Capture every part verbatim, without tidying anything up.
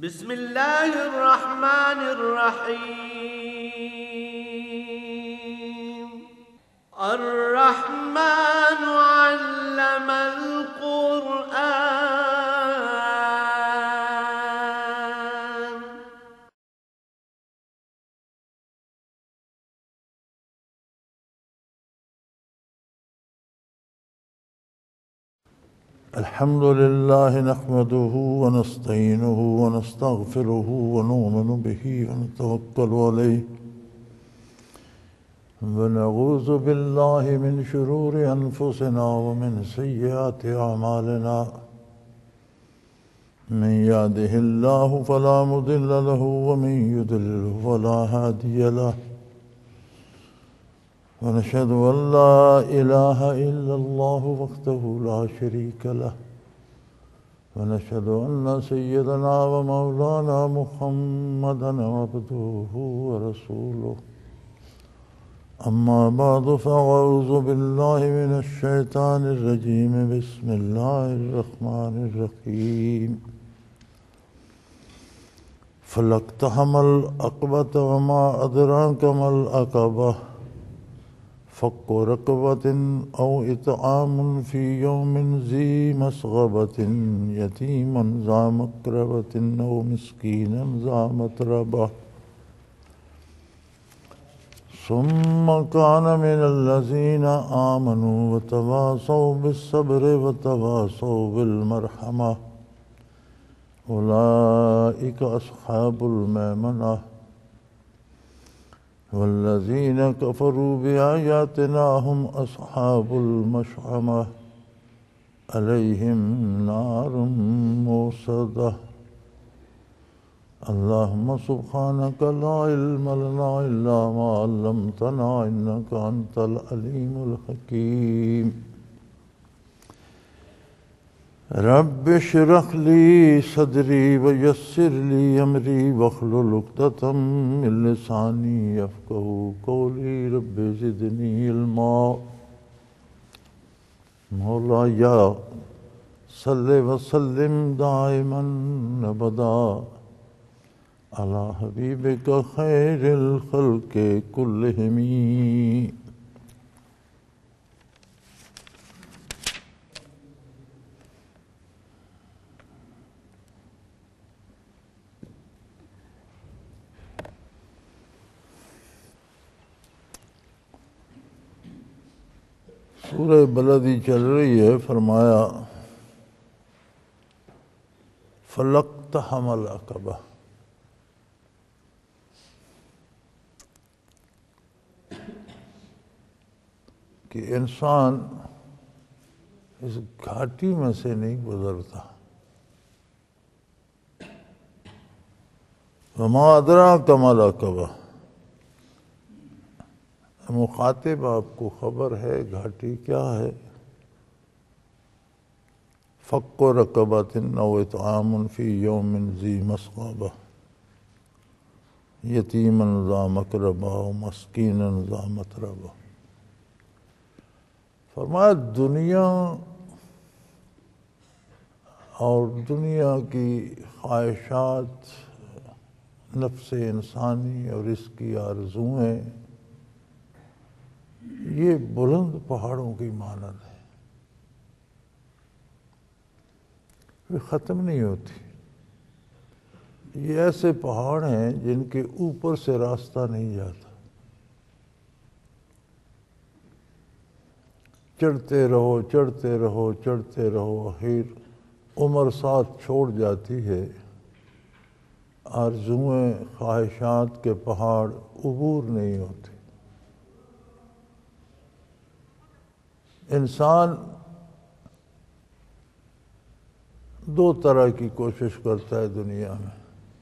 بسم اللہ الرحمن الرحیم الرحمن علم القرآن الحمد لله نحمده ونستعينه ونستغفره ونؤمن به ونتوكل عليه ونعوذ بالله من شرور أنفسنا ومن سيئات أعمالنا من يهده الله فلا مضل له ومن يضلل فلا هادي له ونشهد أن لا إله إلا الله وحده لا شريك له ونشهد أن سيدنا ومولانا محمدا عبده ورسوله أما بعد فأعوذ بالله من الشيطان الرجيم بسم الله الرحمن الرحيم فلاقتحم العقبة وما أدراك ما العقبة فك رقبة أو إطعام في يوم ذي مسغبة يتيما ذا مقربة أو مسكينا ذا متربة ثم كان من الذين آمنوا وتواصوا بالصبر وتواصوا بالمرحمة أولئك أصحاب الميمنة والذين كفروا بآياتنا هم أصحاب المشأمة عليهم نار موصدة اللهم سبحانك لا علم لنا إلا ما علمتنا إنك أنت العليم الحكيم رب اشرح لي صدري ويسر لي أمري واحلل عقدة من لساني يفقهوا قولي رب زدني علما مولاي صل وسلم دائما أبدا على حبيبك خير الخلق كلهم سورہ بلدی چل رہی ہے. فرمایا فلاقتحم العقبہ، کہ انسان اس گھاٹی میں سے نہیں گزرتا. وما ادراک ما العقبہ، مخاطب آپ کو خبر ہے گھاٹی کیا ہے. فک رقبۃ او اطعام فی یوم ذی مسغبہ یتیما ذا مقربہ مسکینا ذا متربہ. فرمایا دنیا اور دنیا کی خواہشات، نفس انسانی اور اس کی آرزوئیں، یہ بلند پہاڑوں کی مانند ہے، یہ ختم نہیں ہوتی. یہ ایسے پہاڑ ہیں جن کے اوپر سے راستہ نہیں جاتا. چڑھتے رہو چڑھتے رہو چڑھتے رہو، آخر عمر ساتھ چھوڑ جاتی ہے. آرزوئیں، خواہشات کے پہاڑ عبور نہیں ہوتے. انسان دو طرح کی کوشش کرتا ہے دنیا میں،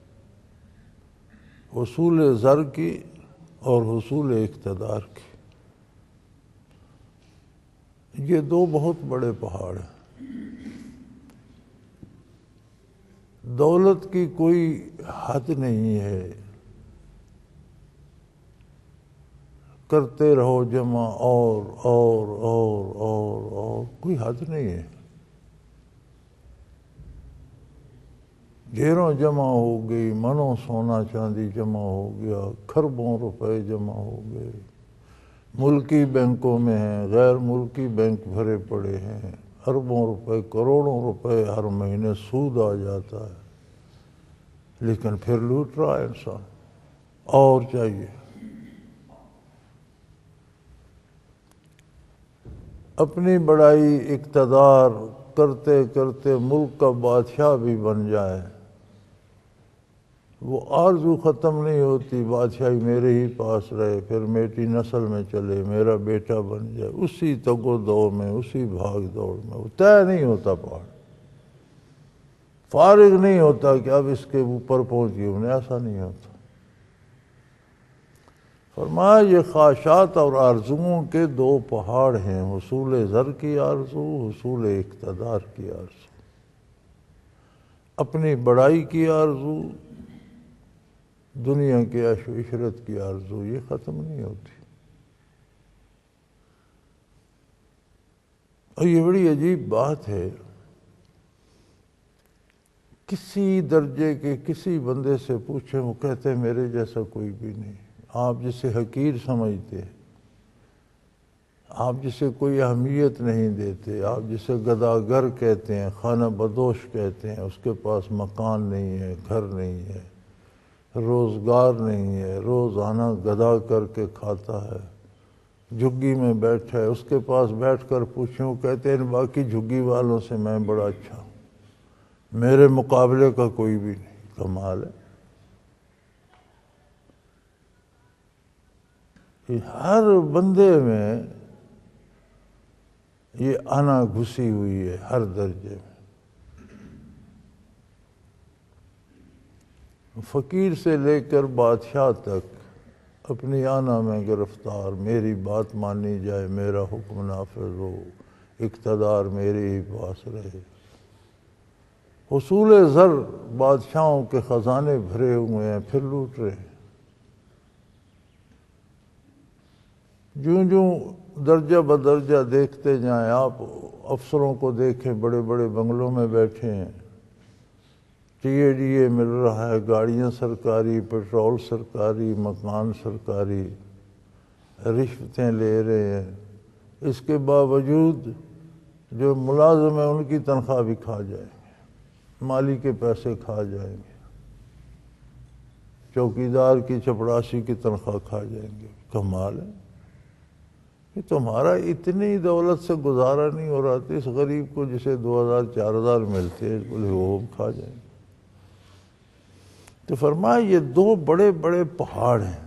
حصول زر کی اور حصول اقتدار کی. یہ دو بہت بڑے پہاڑ ہیں. دولت کی کوئی حد نہیں ہے، کرتے رہو جمع اور اور اور اور اور کوئی حد نہیں ہے. ڈھیروں جمع ہو گئی، منوں سونا چاندی جمع ہو گیا، کھربوں روپے جمع ہو گئے، ملکی بینکوں میں ہیں، غیر ملکی بینک بھرے پڑے ہیں، اربوں روپے کروڑوں روپے ہر مہینے سود آ جاتا ہے، لیکن پھر لوٹ رہا ہے انسان، اور چاہیے۔ اپنی بڑائی اقتدار کرتے کرتے ملک کا بادشاہ بھی بن جائے، وہ آرزو ختم نہیں ہوتی، بادشاہی میرے ہی پاس رہے، پھر میری نسل میں چلے، میرا بیٹا بن جائے، اسی تگ و دو میں، اسی بھاگ دوڑ میں وہ طے نہیں ہوتا، پہاڑ فارغ نہیں ہوتا کہ اب اس کے اوپر پہنچ گئی، انہیں ایسا نہیں ہوتا۔ فرمایا یہ خواہشات اور آرزوؤں کے دو پہاڑ ہیں، حصول زر کی آرزو، حصول اقتدار کی آرزو، اپنی بڑائی کی آرزو، دنیا کے عیش و عشرت کی آرزو، یہ ختم نہیں ہوتی۔ اور یہ بڑی عجیب بات ہے، کسی درجے کے کسی بندے سے پوچھیں، وہ کہتے ہیں میرے جیسا کوئی بھی نہیں۔ آپ جسے حقیر سمجھتے، آپ جسے کوئی اہمیت نہیں دیتے، آپ جسے گداگر کہتے ہیں، خانہ بدوش کہتے ہیں، اس کے پاس مکان نہیں ہے، گھر نہیں ہے، روزگار نہیں ہے، روزانہ گدا کر کے کھاتا ہے، جھگی میں بیٹھا ہے، اس کے پاس بیٹھ کر پوچھیں، وہ کہتے ہیں باقی جھگی والوں سے میں بڑا اچھا ہوں، میرے مقابلے کا کوئی بھی نہیں۔ کمال ہے، ہر بندے میں یہ انا گھسی ہوئی ہے، ہر درجے میں، فقیر سے لے کر بادشاہ تک اپنی آنا میں گرفتار، میری بات مانی جائے، میرا حکم نافذ ہو، اقتدار میرے ہی پاس رہے۔ حصول زر، بادشاہوں کے خزانے بھرے ہوئے ہیں، پھر لوٹ رہے ہیں۔ جوں جوں درجہ بدرجہ دیکھتے جائیں، آپ افسروں کو دیکھیں، بڑے بڑے بنگلوں میں بیٹھے ہیں، ٹی اے ڈی اے مل رہا ہے، گاڑیاں سرکاری، پیٹرول سرکاری، مکان سرکاری، رشوتیں لے رہے ہیں، اس کے باوجود جو ملازم ہیں ان کی تنخواہ بھی کھا جائیں گے، مالی کے پیسے کھا جائیں گے، چوکیدار کی چپڑاسی کی تنخواہ کھا جائیں گے۔ کمال ہے کہ تمہارا اتنی دولت سے گزارا نہیں ہو رہا تھا، اس غریب کو جسے دو ہزار چار ہزار ملتے ہیں، بولے وہ کھا جائیں گے۔ تو فرمایا یہ دو بڑے بڑے پہاڑ ہیں،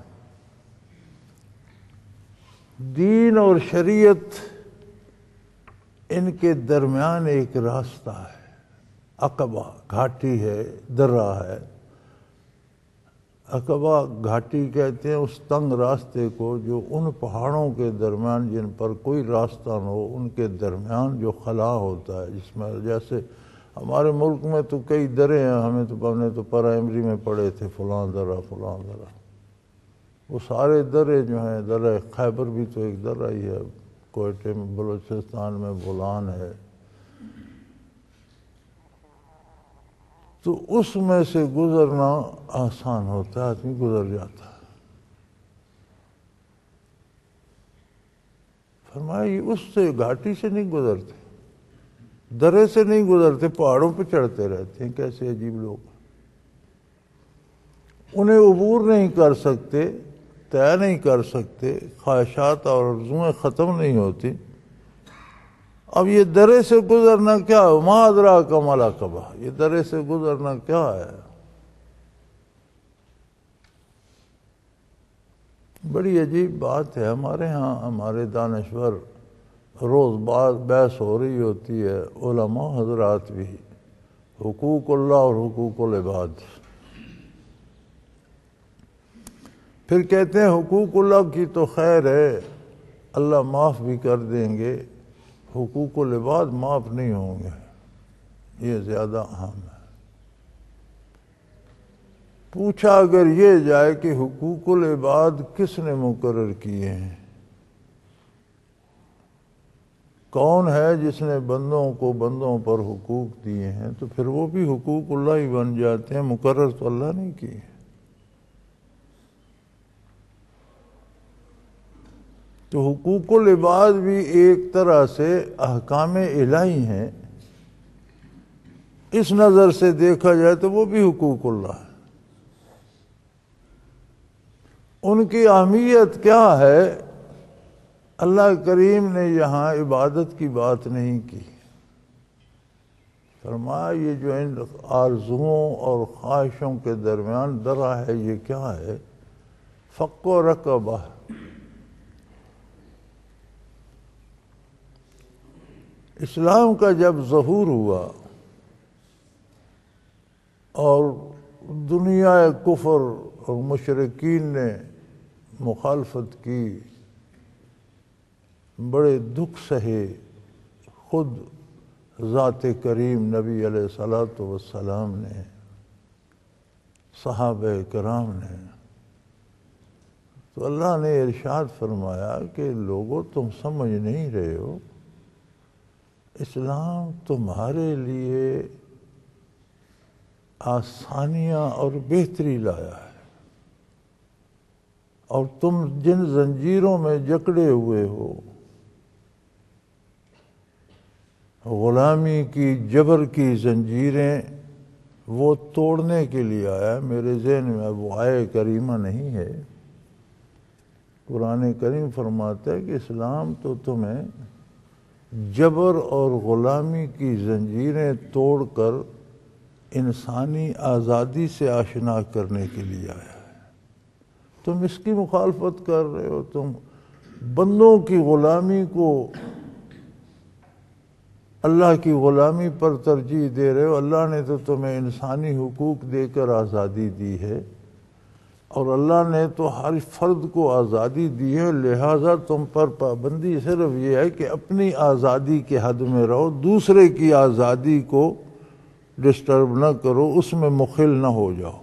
دین اور شریعت، ان کے درمیان ایک راستہ ہے، عقبہ گھاٹی ہے، درہ ہے۔ عقبہ گھاٹی کہتے ہیں اس تنگ راستے کو جو ان پہاڑوں کے درمیان، جن پر کوئی راستہ نہ ہو، ان کے درمیان جو خلا ہوتا ہے، جس میں جیسے ہمارے ملک میں تو کئی درے ہیں، ہمیں تو ہم نے تو پرائمری میں پڑھے تھے، فلاں درہ فلاں درہ، وہ سارے درے جو ہیں، درہ خیبر بھی تو ایک درہ ہی ہے، کوئٹے میں، بلوچستان میں بولان ہے، تو اس میں سے گزرنا آسان ہوتا ہے، آدمی گزر جاتا ہے۔ فرمایا اس سے گھاٹی سے نہیں گزرتے، درے سے نہیں گزرتے، پہاڑوں پہ چڑھتے رہتے ہیں، کیسے عجیب لوگ، انہیں عبور نہیں کر سکتے، طے نہیں کر سکتے، خواہشات اور آرزوئیں ختم نہیں ہوتی۔ اب یہ درے سے گزرنا کیا ہے؟ ما ادراک ما العقبہ، یہ درے سے گزرنا کیا ہے؟ بڑی عجیب بات ہے۔ ہمارے ہاں ہمارے دانشور روز بعد بحث ہو رہی ہوتی ہے، علماء حضرات بھی، حقوق اللہ اور حقوق العباد، پھر کہتے ہیں حقوق اللہ کی تو خیر ہے، اللہ معاف بھی کر دیں گے، حقوق العباد معاف نہیں ہوں گے، یہ زیادہ اہم ہے۔ پوچھا اگر یہ جائے کہ حقوق العباد کس نے مقرر کیے ہیں، کون ہے جس نے بندوں کو بندوں پر حقوق دیے ہیں؟ تو پھر وہ بھی حقوق اللہ ہی بن جاتے ہیں، مقرر تو اللہ نہیں کیے۔ تو حقوق العباد بھی ایک طرح سے احکام الہی ہیں، اس نظر سے دیکھا جائے تو وہ بھی حقوق اللہ ہے۔ ان کی اہمیت کیا ہے؟ اللہ کریم نے یہاں عبادت کی بات نہیں کی، فرمایا یہ جو ان آرزوؤں اور خواہشوں کے درمیان درا ہے، یہ کیا ہے؟ فق و رقبہ۔ اسلام کا جب ظہور ہوا اور دنیا کفر اور مشرکین نے مخالفت کی، بڑے دکھ سہے، خود ذات کریم نبی علیہ الصلوۃ والسلام نے، صحابہ کرام نے، تو اللہ نے ارشاد فرمایا کہ لوگوں تم سمجھ نہیں رہے ہو، اسلام تمہارے لیے آسانیاں اور بہتری لایا ہے، اور تم جن زنجیروں میں جکڑے ہوئے ہو، غلامی کی، جبر کی زنجیریں، وہ توڑنے کے لیے آیا۔ میرے ذہن میں اب وہ آیہ کریمہ نہیں ہے، قرآن کریم فرماتا ہے کہ اسلام تو تمہیں جبر اور غلامی کی زنجیریں توڑ کر انسانی آزادی سے آشنا کرنے کے لیے آیا ہے۔ تم اس کی مخالفت کر رہے ہو، تم بندوں کی غلامی کو اللہ کی غلامی پر ترجیح دے رہے ہو۔ اللہ نے تو تمہیں انسانی حقوق دے کر آزادی دی ہے، اور اللہ نے تو ہر فرد کو آزادی دی ہے، لہٰذا تم پر پابندی صرف یہ ہے کہ اپنی آزادی کے حد میں رہو، دوسرے کی آزادی کو ڈسٹرب نہ کرو، اس میں مخل نہ ہو جاؤ،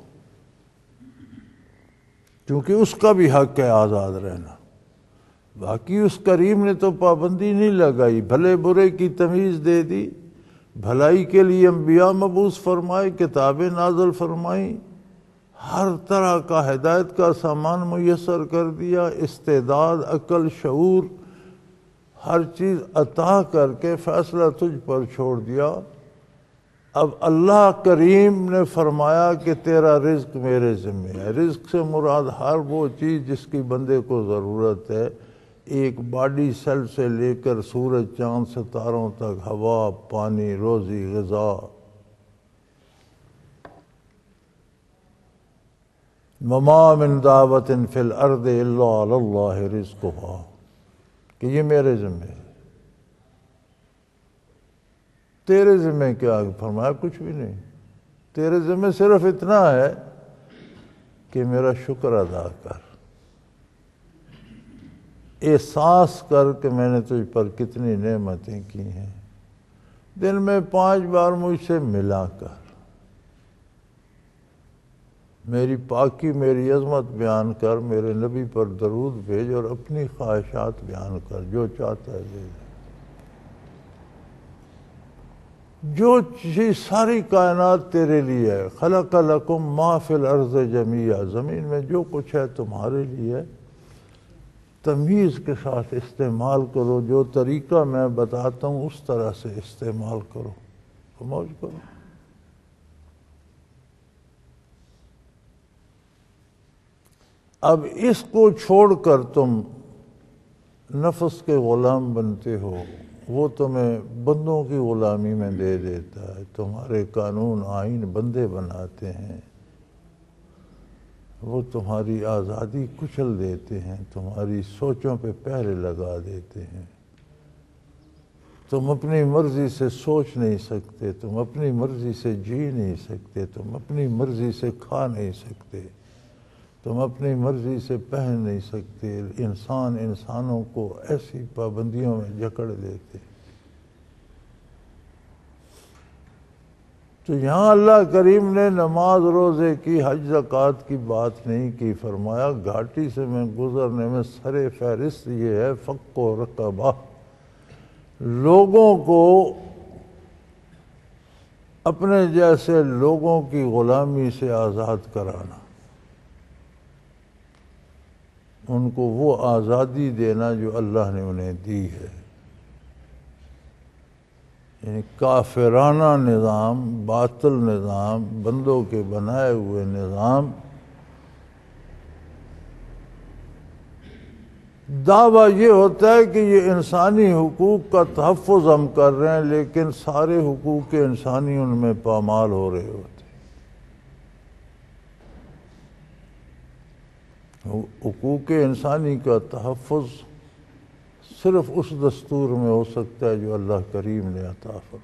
کیونکہ اس کا بھی حق ہے آزاد رہنا۔ باقی اس کریم نے تو پابندی نہیں لگائی، بھلے برے کی تمیز دے دی، بھلائی کے لیے انبیاء مبعوث فرمائے، کتابیں نازل فرمائیں، ہر طرح کا ہدایت کا سامان میسر کر دیا، استعداد، عقل، شعور، ہر چیز عطا کر کے فیصلہ تجھ پر چھوڑ دیا۔ اب اللہ کریم نے فرمایا کہ تیرا رزق میرے ذمہ ہے۔ رزق سے مراد ہر وہ چیز جس کی بندے کو ضرورت ہے، ایک باڈی سیل سے لے کر سورج چاند ستاروں تک، ہوا، پانی، روزی، غذا۔ وَمَا مِن دَابَةٍ فِي الْأَرْضِ إِلَّا عَلَى اللَّهِ رِزْقُهَا، کہ یہ میرے ذمہ ہے۔ تیرے ذمہ کیا؟ فرمایا کچھ بھی نہیں، تیرے ذمہ صرف اتنا ہے کہ میرا شکر ادا کر، احساس کر کہ میں نے تجھ پر کتنی نعمتیں کی ہیں، دن میں پانچ بار مجھ سے ملا کر، میری پاکی، میری عظمت بیان کر، میرے نبی پر درود بھیج، اور اپنی خواہشات بیان کر، جو چاہتا ہے دے دے۔ جو چیز ساری کائنات تیرے لیے ہے، خلق لکم ما فی الارض جمیعا، زمین میں جو کچھ ہے تمہارے لیے ہے، تمیز کے ساتھ استعمال کرو، جو طریقہ میں بتاتا ہوں اس طرح سے استعمال کرو، تو موج کرو۔ اب اس کو چھوڑ کر تم نفس کے غلام بنتے ہو، وہ تمہیں بندوں کی غلامی میں دے دیتا ہے، تمہارے قانون آئین بندے بناتے ہیں، وہ تمہاری آزادی کچل دیتے ہیں، تمہاری سوچوں پہ پہرے لگا دیتے ہیں، تم اپنی مرضی سے سوچ نہیں سکتے، تم اپنی مرضی سے جی نہیں سکتے، تم اپنی مرضی سے کھا نہیں سکتے، تم اپنی مرضی سے پہن نہیں سکتے۔ انسان انسانوں کو ایسی پابندیوں میں جکڑ دیتے۔ تو یہاں اللہ کریم نے نماز روزے کی، حج زکوٰۃ کی بات نہیں کی، فرمایا گھاٹی سے میں گزرنے میں سر فہرست یہ ہے فق و رقبہ، لوگوں کو اپنے جیسے لوگوں کی غلامی سے آزاد کرانا، ان کو وہ آزادی دینا جو اللہ نے انہیں دی ہے۔ یعنی کافرانہ نظام، باطل نظام، بندوں کے بنائے ہوئے نظام، دعویٰ یہ ہوتا ہے کہ یہ انسانی حقوق کا تحفظ ہم کر رہے ہیں، لیکن سارے حقوق انسانی ان میں پامال ہو رہے ہوتے ہیں۔ حقوق انسانی کا تحفظ صرف اس دستور میں ہو سکتا ہے جو اللہ کریم نے عطا فرمایا۔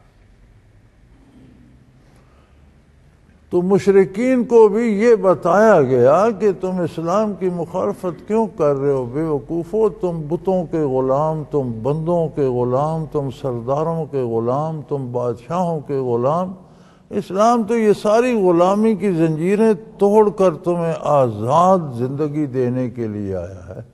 تو مشرکین کو بھی یہ بتایا گیا کہ تم اسلام کی مخالفت کیوں کر رہے ہو؟ بے وقوفو، تم بتوں کے غلام، تم بندوں کے غلام، تم سرداروں کے غلام، تم بادشاہوں کے غلام۔ اسلام تو یہ ساری غلامی کی زنجیریں توڑ کر تمہیں آزاد زندگی دینے کے لیے آیا ہے۔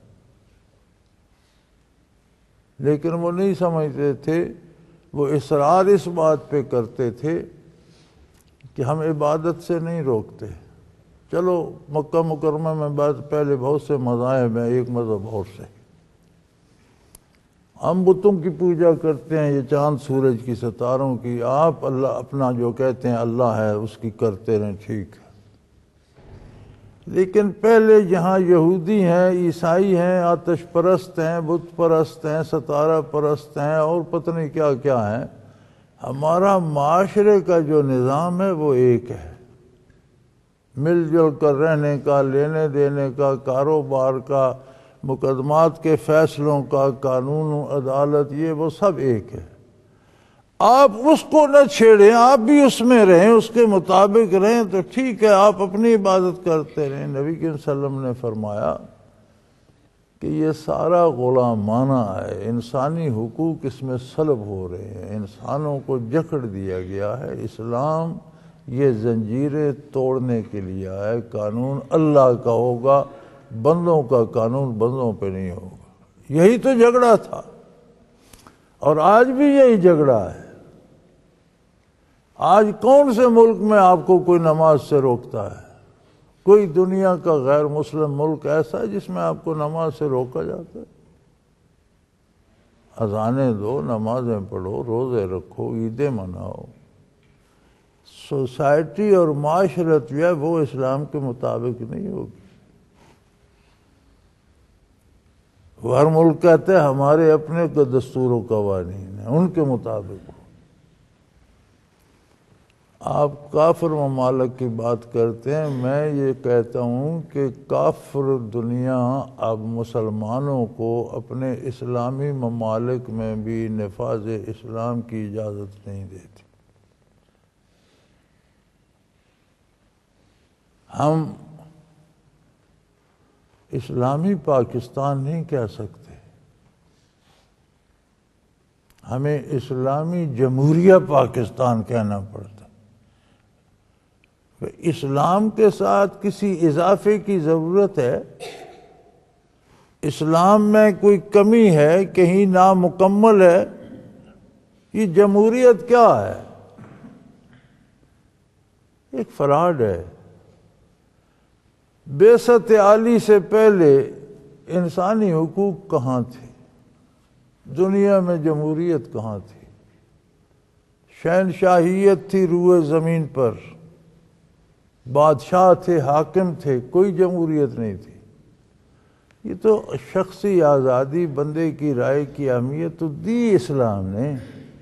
لیکن وہ نہیں سمجھتے تھے، وہ اصرار اس بات پہ کرتے تھے کہ ہم عبادت سے نہیں روکتے۔ چلو مکہ مکرمہ میں بعد پہلے بہت سے مذاہب ہیں، ایک مذہب اور سے ہم بتوں کی پوجا کرتے ہیں، یہ چاند سورج کی ستاروں کی، آپ اللہ اپنا جو کہتے ہیں اللہ ہے اس کی کرتے رہیں، ٹھیک ہے۔ لیکن پہلے جہاں یہودی ہیں، عیسائی ہیں، آتش پرست ہیں، بت پرست ہیں، ستارہ پرست ہیں، اور پتہ نہیں کیا کیا ہیں، ہمارا معاشرے کا جو نظام ہے وہ ایک ہے، مل جل کر رہنے کا، لینے دینے کا، کاروبار کا، مقدمات کے فیصلوں کا، قانون و عدالت، یہ وہ سب ایک ہے۔ آپ اس کو نہ چھیڑیں، آپ بھی اس میں رہیں، اس کے مطابق رہیں تو ٹھیک ہے، آپ اپنی عبادت کرتے رہیں۔ نبی صلی اللہ علیہ وسلم نے فرمایا کہ یہ سارا غلامانہ ہے، انسانی حقوق اس میں سلب ہو رہے ہیں، انسانوں کو جکڑ دیا گیا ہے۔ اسلام یہ زنجیریں توڑنے کے لیے آیا ہے۔ قانون اللہ کا ہوگا، بندوں کا قانون بندوں پہ نہیں ہوگا۔ یہی تو جھگڑا تھا، اور آج بھی یہی جھگڑا ہے۔ آج کون سے ملک میں آپ کو کوئی نماز سے روکتا ہے؟ کوئی دنیا کا غیر مسلم ملک ایسا ہے جس میں آپ کو نماز سے روکا جاتا ہے؟ اذانیں دو، نمازیں پڑھو، روزے رکھو، عیدیں مناؤ۔ سوسائٹی اور معاشرت جو ہے وہ اسلام کے مطابق نہیں ہوگی۔ ہر ملک کہتے ہیں ہمارے اپنے دستور و قوانین ہیں، ان کے مطابق ہو۔ آپ کافر ممالک کی بات کرتے ہیں، میں یہ کہتا ہوں کہ کافر دنیا اب مسلمانوں کو اپنے اسلامی ممالک میں بھی نفاذ اسلام کی اجازت نہیں دیتی۔ ہم اسلامی پاکستان نہیں کہہ سکتے، ہمیں اسلامی جمہوریہ پاکستان کہنا پڑتا۔ اسلام کے ساتھ کسی اضافے کی ضرورت ہے، اسلام میں کوئی کمی ہے، کہیں نامکمل ہے، یہ جمہوریت کیا ہے؟ ایک فراڈ ہے۔ بعثت عالی سے پہلے انسانی حقوق کہاں تھے؟ دنیا میں جمہوریت کہاں تھی؟ شہنشاہیت تھی روئے زمین پر، بادشاہ تھے، حاکم تھے، کوئی جمہوریت نہیں تھی۔ یہ تو شخصی آزادی، بندے کی رائے کی اہمیت تو دی اسلام نے۔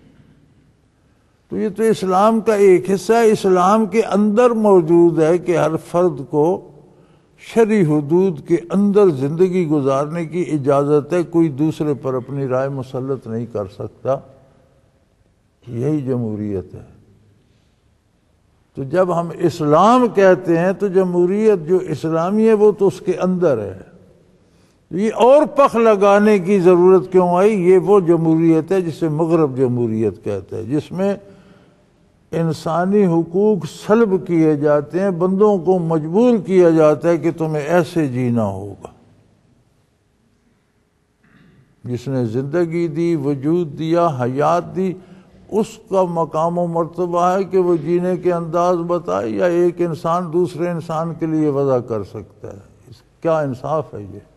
تو یہ تو اسلام کا ایک حصہ ہے، اسلام کے اندر موجود ہے کہ ہر فرد کو شرعی حدود کے اندر زندگی گزارنے کی اجازت ہے، کوئی دوسرے پر اپنی رائے مسلط نہیں کر سکتا۔ یہی جمہوریت ہے۔ تو جب ہم اسلام کہتے ہیں تو جمہوریت جو اسلامی ہے وہ تو اس کے اندر ہے۔ یہ اور پخ لگانے کی ضرورت کیوں آئی؟ یہ وہ جمہوریت ہے جسے مغرب جمہوریت کہتے ہیں، جس میں انسانی حقوق سلب کیے جاتے ہیں، بندوں کو مجبور کیا جاتا ہے کہ تمہیں ایسے جینا ہوگا۔ جس نے زندگی دی، وجود دیا، حیات دی، اس کا مقام و مرتبہ ہے کہ وہ جینے کے انداز بتائے، یا ایک انسان دوسرے انسان کے لیے وضع کر سکتا ہے؟ کیا انصاف ہے یہ؟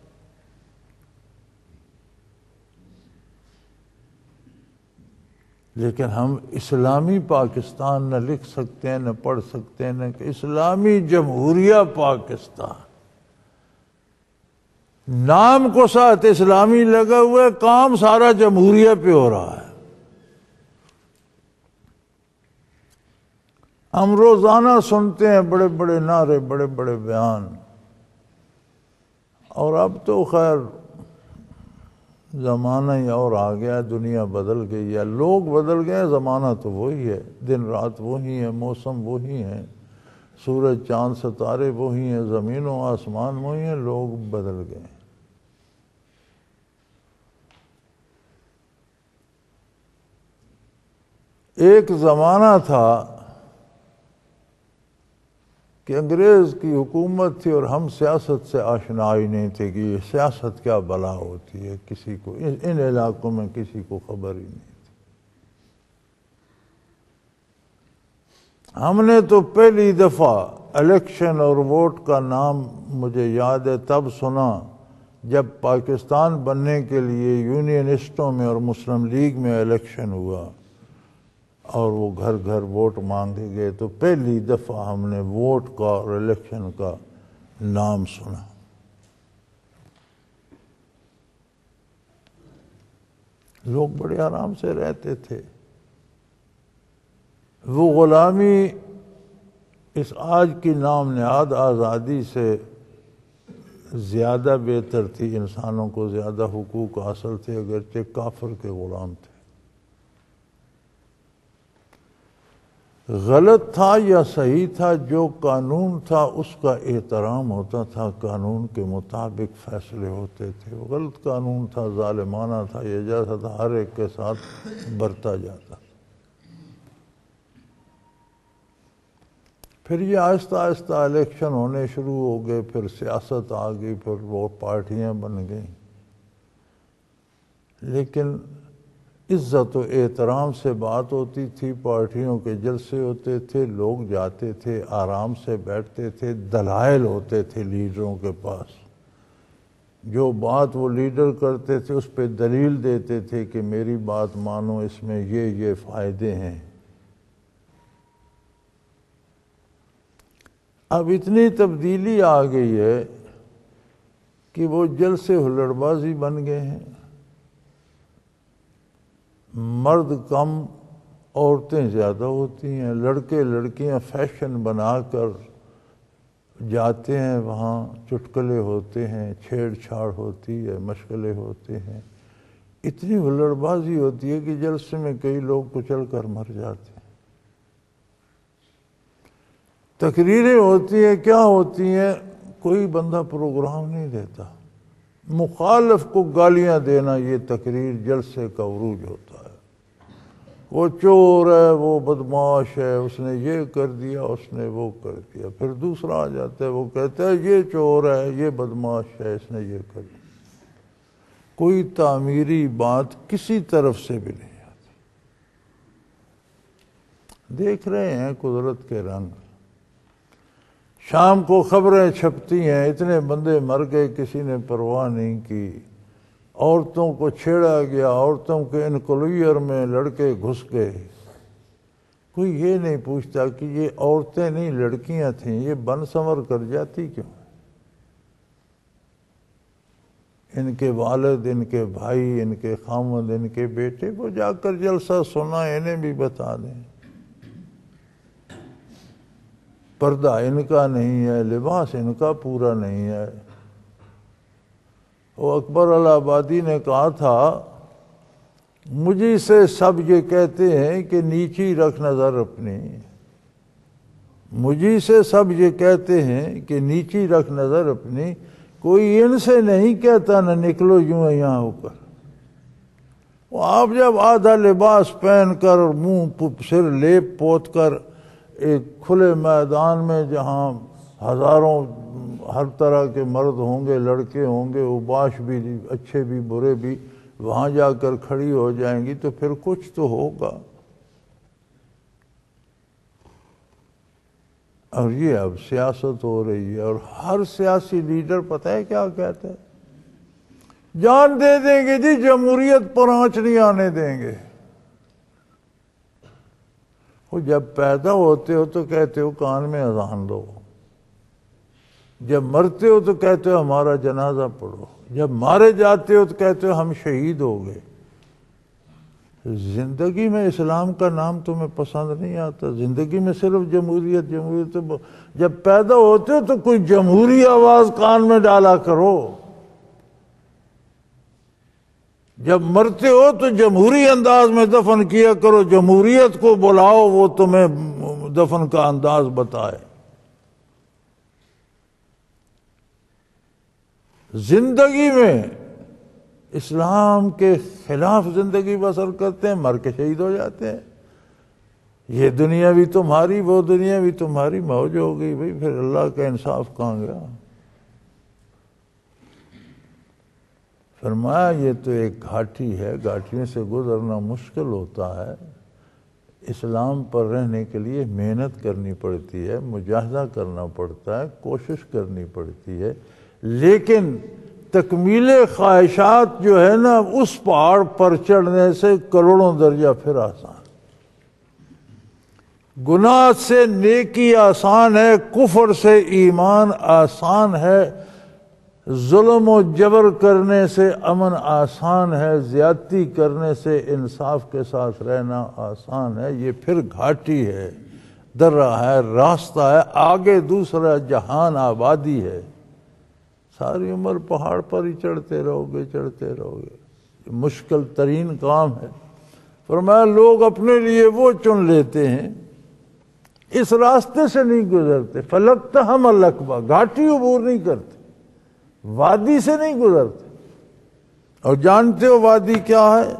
لیکن ہم اسلامی پاکستان نہ لکھ سکتے ہیں، نہ پڑھ سکتے ہیں، نہ کہ اسلامی جمہوریہ پاکستان، نام کو ساتھ اسلامی لگا ہوا ہے، کام سارا جمہوریہ پہ ہو رہا ہے۔ ہم روزانہ سنتے ہیں بڑے بڑے نعرے، بڑے بڑے بیان، اور اب تو خیر زمانہ ہی اور آ گیا، دنیا بدل گئی ہے، لوگ بدل گئے، زمانہ تو وہی ہے، دن رات وہی ہے، موسم وہی ہے، سورج چاند ستارے وہی ہیں، زمین و آسمان وہی ہیں، لوگ بدل گئے۔ ایک زمانہ تھا کہ انگریز کی حکومت تھی اور ہم سیاست سے آشنا ہی نہیں تھے کہ یہ سیاست کیا بلا ہوتی ہے، کسی کو ان علاقوں میں کسی کو خبر ہی نہیں تھی۔ ہم نے تو پہلی دفعہ الیکشن اور ووٹ کا نام مجھے یاد ہے تب سنا جب پاکستان بننے کے لیے یونینسٹوں میں اور مسلم لیگ میں الیکشن ہوا اور وہ گھر گھر ووٹ مانگے گئے، تو پہلی دفعہ ہم نے ووٹ کا اور الیکشن کا نام سنا۔ لوگ بڑے آرام سے رہتے تھے۔ وہ غلامی اس آج کی نام نہاد آزادی سے زیادہ بہتر تھی، انسانوں کو زیادہ حقوق حاصل تھے، اگرچہ کافر کے غلام تھے۔ غلط تھا یا صحیح تھا، جو قانون تھا اس کا احترام ہوتا تھا، قانون کے مطابق فیصلے ہوتے تھے۔ وہ غلط قانون تھا، ظالمانہ تھا، یہ جیسا تھا، ہر ایک کے ساتھ برتا جاتا۔ پھر یہ آہستہ آہستہ الیکشن ہونے شروع ہو گئے، پھر سیاست آ گئی، پھر وہ پارٹیاں بن گئیں، لیکن عزت و احترام سے بات ہوتی تھی، پارٹیوں کے جلسے ہوتے تھے، لوگ جاتے تھے، آرام سے بیٹھتے تھے، دلائل ہوتے تھے لیڈروں کے پاس، جو بات وہ لیڈر کرتے تھے اس پہ دلیل دیتے تھے کہ میری بات مانو، اس میں یہ یہ فائدے ہیں۔ اب اتنی تبدیلی آ گئی ہے کہ وہ جلسے ہلڑ بازی بن گئے ہیں، مرد کم عورتیں زیادہ ہوتی ہیں، لڑکے لڑکیاں فیشن بنا کر جاتے ہیں، وہاں چٹکلے ہوتے ہیں، چھیڑ چھاڑ ہوتی ہے، مشغلے ہوتے ہیں، اتنی ہلڑ بازی ہوتی ہے کہ جلسے میں کئی لوگ کچل کر مر جاتے ہیں۔ تقریریں ہوتی ہیں، کیا ہوتی ہیں، کوئی بندہ پروگرام نہیں دیتا، مخالف کو گالیاں دینا یہ تقریر جلسے کا عروج ہوتا ہے۔ وہ چور ہے، وہ بدماش ہے، اس نے یہ کر دیا، اس نے وہ کر دیا، پھر دوسرا آ جاتا ہے، وہ کہتا ہے یہ چور ہے، یہ بدماش ہے، اس نے یہ کر دیا۔ کوئی تعمیری بات کسی طرف سے بھی نہیں آتی۔ دیکھ رہے ہیں قدرت کے رنگ، شام کو خبریں چھپتی ہیں، اتنے بندے مر گئے، کسی نے پرواہ نہیں کی، عورتوں کو چھیڑا گیا، عورتوں کے انکلوئر میں لڑکے گھس گئے، کوئی یہ نہیں پوچھتا کہ یہ عورتیں نہیں لڑکیاں تھیں، یہ بن سنور کر جاتی کیوں؟ ان کے والد، ان کے بھائی، ان کے خامد، ان کے بیٹے وہ جا کر جلسہ سنا، انہیں بھی بتا دیں۔ پردہ ان کا نہیں ہے، لباس ان کا پورا نہیں ہے۔ وہ اکبر الہ آبادی نے کہا تھا، مجھے سے سب یہ کہتے ہیں کہ نیچی رکھ نظر اپنی، مجھے سے سب یہ کہتے ہیں کہ نیچی رکھ نظر اپنی، کوئی ان سے نہیں کہتا نہ نکلو یوں یہاں ہو کر۔ وہ آپ جب آدھا لباس پہن کر اور منہ سر لیپ پوت کر ایک کھلے میدان میں جہاں ہزاروں ہر طرح کے مرد ہوں گے، لڑکے ہوں گے، اوباش بھی، اچھے بھی برے بھی، وہاں جا کر کھڑی ہو جائیں گی تو پھر کچھ تو ہوگا. اور یہ اب سیاست ہو رہی ہے، اور ہر سیاسی لیڈر پتہ ہے کیا کہتا ہے؟ جان دے دیں گے جی، جمہوریت پر آنچ نہیں آنے دیں گے. وہ جب پیدا ہوتے ہو تو کہتے ہو کان میں اذان دو، جب مرتے ہو تو کہتے ہو ہمارا جنازہ پڑھو، جب مارے جاتے ہو تو کہتے ہو ہم شہید ہو گئے. زندگی میں اسلام کا نام تمہیں پسند نہیں آتا، زندگی میں صرف جمہوریت جمہوریت. جب پیدا ہوتے ہو تو کوئی جمہوری آواز کان میں ڈالا کرو، جب مرتے ہو تو جمہوری انداز میں دفن کیا کرو، جمہوریت کو بلاؤ وہ تمہیں دفن کا انداز بتائے. زندگی میں اسلام کے خلاف زندگی بسر کرتے ہیں، مر کے شہید ہو جاتے ہیں. یہ دنیا بھی تمہاری، وہ دنیا بھی تمہاری، موج ہو گئی بھائی، پھر اللہ کا انصاف کہاں گیا؟ فرمایا یہ تو ایک گھاٹی ہے، گھاٹیوں سے گزرنا مشکل ہوتا ہے. اسلام پر رہنے کے لیے محنت کرنی پڑتی ہے، مجاہدہ کرنا پڑتا ہے، کوشش کرنی پڑتی ہے، لیکن تکمیل خواہشات جو ہے نا اس پہاڑ پر چڑھنے سے کروڑوں درجہ پھر آسان. گناہ سے نیکی آسان ہے، کفر سے ایمان آسان ہے، ظلم و جبر کرنے سے امن آسان ہے، زیادتی کرنے سے انصاف کے ساتھ رہنا آسان ہے. یہ پھر گھاٹی ہے، درہ ہے، راستہ ہے، آگے دوسرا جہان آبادی ہے. ساری عمر پہاڑ پر ہی چڑھتے رہو گے چڑھتے رہو گے. مشکل ترین کام ہے. فرمایا لوگ اپنے لیے وہ چن لیتے ہیں، اس راستے سے نہیں گزرتے. فلقتحم العقبہ، گھاٹی عبور نہیں کرتے، وادی سے نہیں گزرتے. اور جانتے ہو وادی کیا ہے؟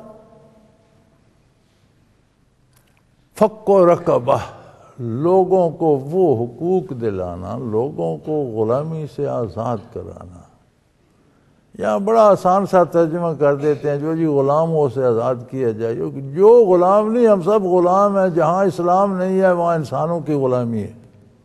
فک و رقبہ، لوگوں کو وہ حقوق دلانا، لوگوں کو غلامی سے آزاد کرانا. یہاں بڑا آسان سا ترجمہ کر دیتے ہیں، جو جی غلاموں سے آزاد کیا جائے. جو غلام نہیں، ہم سب غلام ہیں. جہاں اسلام نہیں ہے وہاں انسانوں کی غلامی ہے.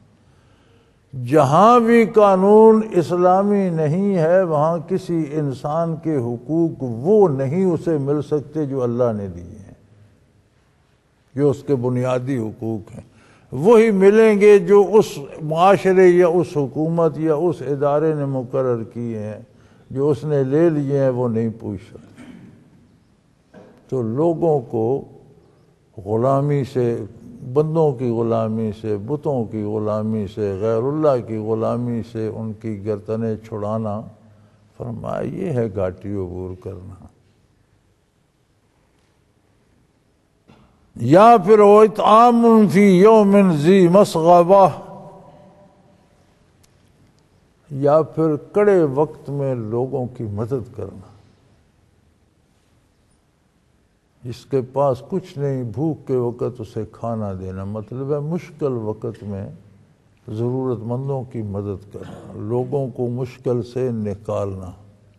جہاں بھی قانون اسلامی نہیں ہے وہاں کسی انسان کے حقوق وہ نہیں اسے مل سکتے جو اللہ نے دیے ہیں، جو اس کے بنیادی حقوق ہیں. وہی ملیں گے جو اس معاشرے یا اس حکومت یا اس ادارے نے مقرر کیے ہیں. جو اس نے لے لیے ہیں وہ نہیں پوچھ سکتے. تو لوگوں کو غلامی سے، بندوں کی غلامی سے، بتوں کی غلامی سے، غیر اللہ کی غلامی سے ان کی گردنیں چھڑانا، فرمایا یہ ہے گھاٹی عبور کرنا. یا پھر وہ اطعام فی یوم ذی مسغبہ، یا پھر کڑے وقت میں لوگوں کی مدد کرنا. جس کے پاس کچھ نہیں، بھوک کے وقت اسے کھانا دینا، مطلب ہے مشکل وقت میں ضرورت مندوں کی مدد کرنا، لوگوں کو مشکل سے نکالنا.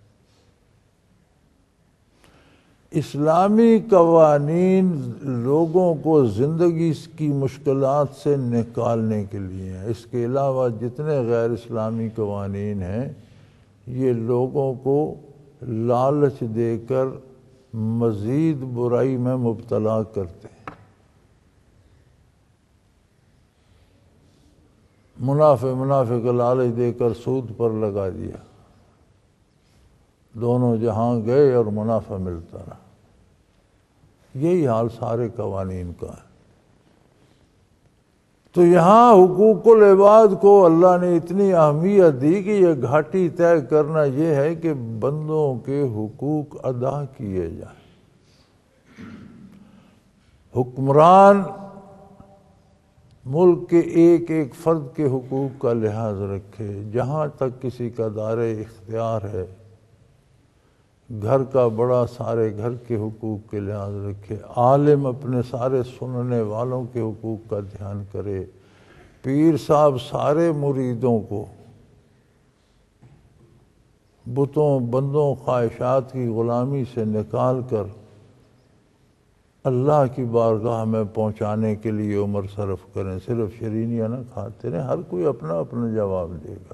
اسلامی قوانین لوگوں کو زندگی کی مشکلات سے نکالنے کے لیے ہیں. اس کے علاوہ جتنے غیر اسلامی قوانین ہیں یہ لوگوں کو لالچ دے کر مزید برائی میں مبتلا کرتے ہیں. منافع منافع کا لالچ دے کر سود پر لگا دیا، دونوں جہاں گئے اور منافع ملتا رہا. یہی حال سارے قوانین کا ہے. تو یہاں حقوق العباد کو اللہ نے اتنی اہمیت دی کہ یہ گھاٹی طے کرنا یہ ہے کہ بندوں کے حقوق ادا کیے جائیں. حکمران ملک کے ایک ایک فرد کے حقوق کا لحاظ رکھے، جہاں تک کسی کا دائرہ اختیار ہے. گھر کا بڑا سارے گھر کے حقوق کے لحاظ رکھے. عالم اپنے سارے سننے والوں کے حقوق کا دھیان کرے. پیر صاحب سارے مریدوں کو بتوں بندوں خواہشات کی غلامی سے نکال کر اللہ کی بارگاہ میں پہنچانے کے لیے عمر صرف کریں. صرف شرینیاں نہ کھاتے رہیں. ہر کوئی اپنا اپنا جواب دے گا.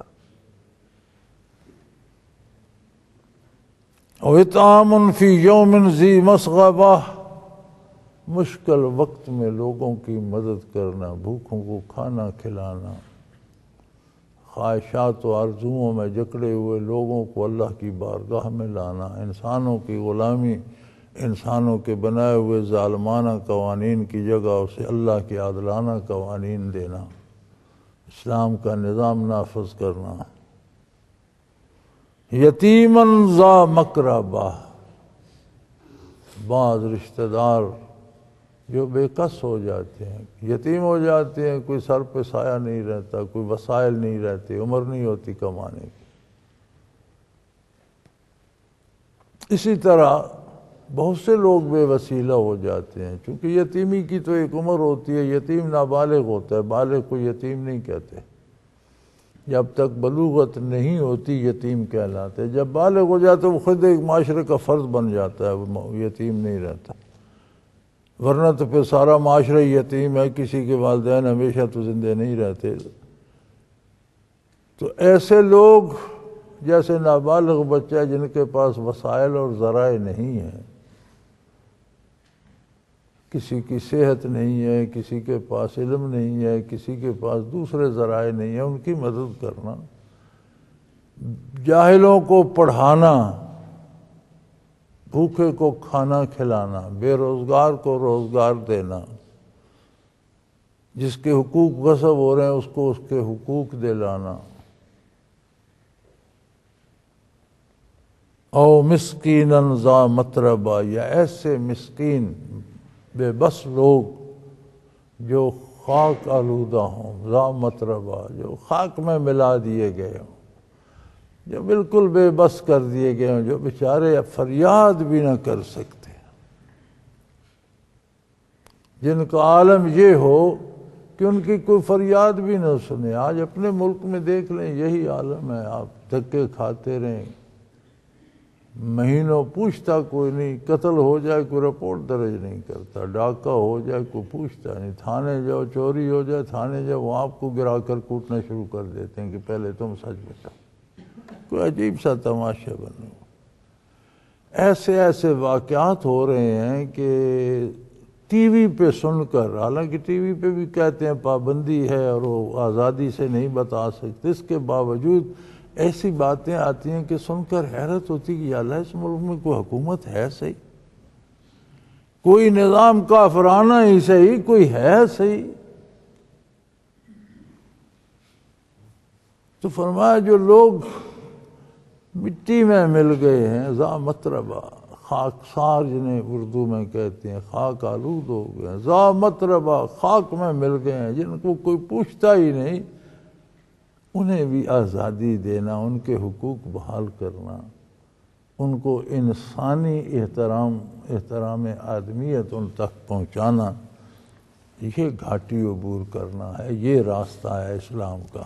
وَإِطْعَامٌ فِي يَوْمٍ ذِي مَسْغَبَةٍ، مشکل وقت میں لوگوں کی مدد کرنا، بھوکوں کو کھانا کھلانا، خواہشات و آرزوؤں میں جکڑے ہوئے لوگوں کو اللہ کی بارگاہ میں لانا، انسانوں کی غلامی، انسانوں کے بنائے ہوئے ظالمانہ قوانین کی جگہ اسے اللہ کے عادلانہ قوانین دینا، اسلام کا نظام نافذ کرنا. یتیماً ذا مقربہ، بعض رشتہ دار جو بے کس ہو جاتے ہیں، یتیم ہو جاتے ہیں، کوئی سر پہ سایہ نہیں رہتا، کوئی وسائل نہیں رہتے، عمر نہیں ہوتی کمانے کی. اسی طرح بہت سے لوگ بے وسیلہ ہو جاتے ہیں، چونکہ یتیمی کی تو ایک عمر ہوتی ہے. یتیم نابالغ ہوتا ہے، بالغ کو یتیم نہیں کہتے. جب تک بلوغت نہیں ہوتی یتیم کہلاتے. جب بالغ ہو جاتے وہ خود ایک معاشرے کا فرض بن جاتا ہے، وہ یتیم نہیں رہتا. ورنہ تو پھر سارا معاشرہ یتیم ہے، کسی کے والدین ہمیشہ تو زندے نہیں رہتے. تو ایسے لوگ جیسے نابالغ بچہ جن کے پاس وسائل اور ذرائع نہیں ہیں، کسی کی صحت نہیں ہے، کسی کے پاس علم نہیں ہے، کسی کے پاس دوسرے ذرائع نہیں ہیں، ان کی مدد کرنا، جاہلوں کو پڑھانا، بھوکے کو کھانا کھلانا، بے روزگار کو روزگار دینا، جس کے حقوق غصب ہو رہے ہیں اس کو اس کے حقوق دلانا. او مسکیناً ذا متربہ، یا ایسے مسکین بے بس لوگ جو خاک آلودہ ہوں، ذا متربہ جو خاک میں ملا دیے گئے ہوں، جو بالکل بے بس کر دیے گئے ہوں، جو بیچارے فریاد بھی نہ کر سکتے، جن کا عالم یہ ہو کہ ان کی کوئی فریاد بھی نہ سنے. آج اپنے ملک میں دیکھ لیں یہی عالم ہے. آپ دھکے کھاتے رہیں، مہینوں پوچھتا کوئی نہیں، قتل ہو جائے کوئی رپورٹ درج نہیں کرتا، ڈاکہ ہو جائے کوئی پوچھتا نہیں، تھانے جاؤ چوری ہو جائے تھانے جاؤ وہ آپ کو گرا کر کوٹنا شروع کر دیتے ہیں کہ پہلے تم سچ بتاؤ. کوئی عجیب سا تماشا بنو. ایسے ایسے واقعات ہو رہے ہیں کہ ٹی وی پہ سن کر، حالانکہ ٹی وی پہ بھی کہتے ہیں پابندی ہے اور وہ آزادی سے نہیں بتا سکتے، اس کے باوجود ایسی باتیں آتی ہیں کہ سن کر حیرت ہوتی کہ یا اللہ اس ملک میں کوئی حکومت ہے صحیح، کوئی نظام کافرانہ ہی صحیح، کوئی ہے صحیح. تو فرمایا جو لوگ مٹی میں مل گئے ہیں، ذا متربہ، خاکسار جنہیں اردو میں کہتے ہیں، خاک آلود ہو گئے ہیں، ذا متربہ خاک میں مل گئے ہیں، جن کو کوئی پوچھتا ہی نہیں، انہیں بھی آزادی دینا، ان کے حقوق بحال کرنا، ان کو انسانی احترام احترام آدمیت ان تک پہنچانا، یہ گھاٹی عبور کرنا ہے، یہ راستہ ہے اسلام کا.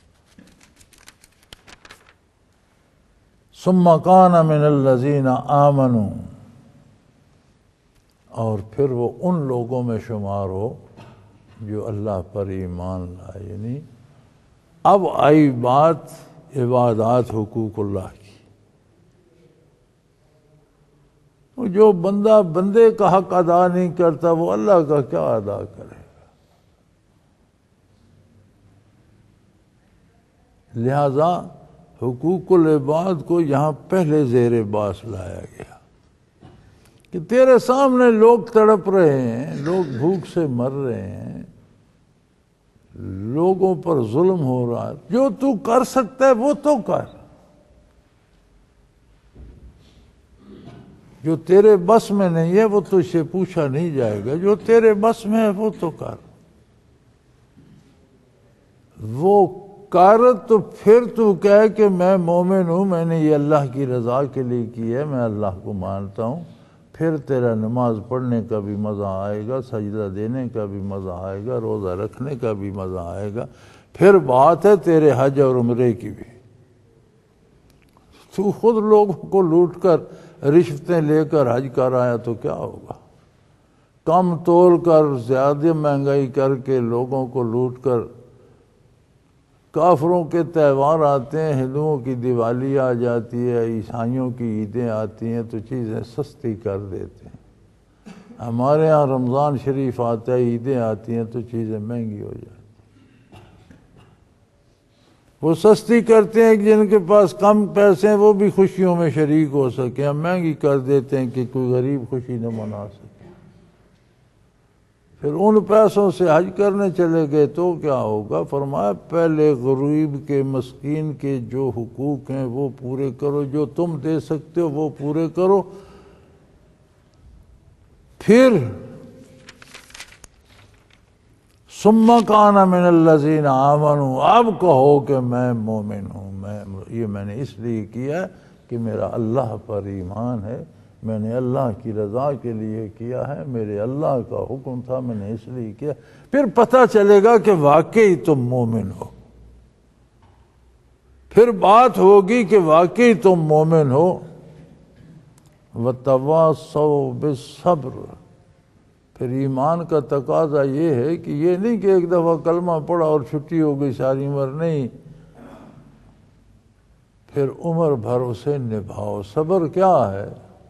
ثم کان من الذین آمنوا، اور پھر وہ ان لوگوں میں شمار ہو جو اللہ پر ایمان لائے. یعنی اب آئی بات عبادات حقوق اللہ کی. جو بندہ بندے کا حق ادا نہیں کرتا وہ اللہ کا کیا ادا کرے گا؟ لہذا حقوق العباد کو یہاں پہلے زیر باس لایا گیا کہ تیرے سامنے لوگ تڑپ رہے ہیں، لوگ بھوک سے مر رہے ہیں، لوگوں پر ظلم ہو رہا ہے، جو تو کر سکتا ہے وہ تو کر، جو تیرے بس میں نہیں ہے وہ تجھ سے پوچھا نہیں جائے گا، جو تیرے بس میں ہے وہ تو کر. وہ کر تو پھر تو کہے کہ میں مومن ہوں، میں نے یہ اللہ کی رضا کے لیے کی ہے، میں اللہ کو مانتا ہوں، پھر تیرا نماز پڑھنے کا بھی مزہ آئے گا، سجدہ دینے کا بھی مزہ آئے گا، روزہ رکھنے کا بھی مزہ آئے گا، پھر بات ہے تیرے حج اور عمرے کی بھی. تو خود لوگوں کو لوٹ کر رشوتیں لے کر حج کر آیا تو کیا ہوگا؟ کم تول کر زیادہ مہنگائی کر کے لوگوں کو لوٹ کر، کافروں کے تہوار آتے ہیں، ہندوؤں کی دیوالی آ جاتی ہے، عیسائیوں کی عیدیں آتی ہیں تو چیزیں سستی کر دیتے ہیں۔ ہمارے ہاں رمضان شریف آتا ہے، عیدیں آتی ہیں تو چیزیں مہنگی ہو جاتی ہیں۔ وہ سستی کرتے ہیں کہ جن کے پاس کم پیسے ہیں وہ بھی خوشیوں میں شریک ہو سکیں، ہم مہنگی کر دیتے ہیں کہ کوئی غریب خوشی نہ منا سکے۔ پھر ان پیسوں سے حج کرنے چلے گئے تو کیا ہوگا؟ فرمایا پہلے غریب کے، مسکین کے جو حقوق ہیں وہ پورے کرو، جو تم دے سکتے ہو وہ پورے کرو، پھر ثم کان من الذین آمنوا، اب کہو کہ میں مومن ہوں، میں یہ میں نے اس لیے کیا کہ میرا اللہ پر ایمان ہے، میں نے اللہ کی رضا کے لیے کیا ہے، میرے اللہ کا حکم تھا، میں نے اس لیے کیا۔ پھر پتہ چلے گا کہ واقعی تم مومن ہو، پھر بات ہوگی کہ واقعی تم مومن ہو۔ وَتَوَاصَوْا بِالصَّبْرِ، پھر ایمان کا تقاضا یہ ہے کہ یہ نہیں کہ ایک دفعہ کلمہ پڑھا اور چھٹی ہو گئی ساری عمر، نہیں، پھر عمر بھر اسے نبھاؤ۔ صبر کیا ہے؟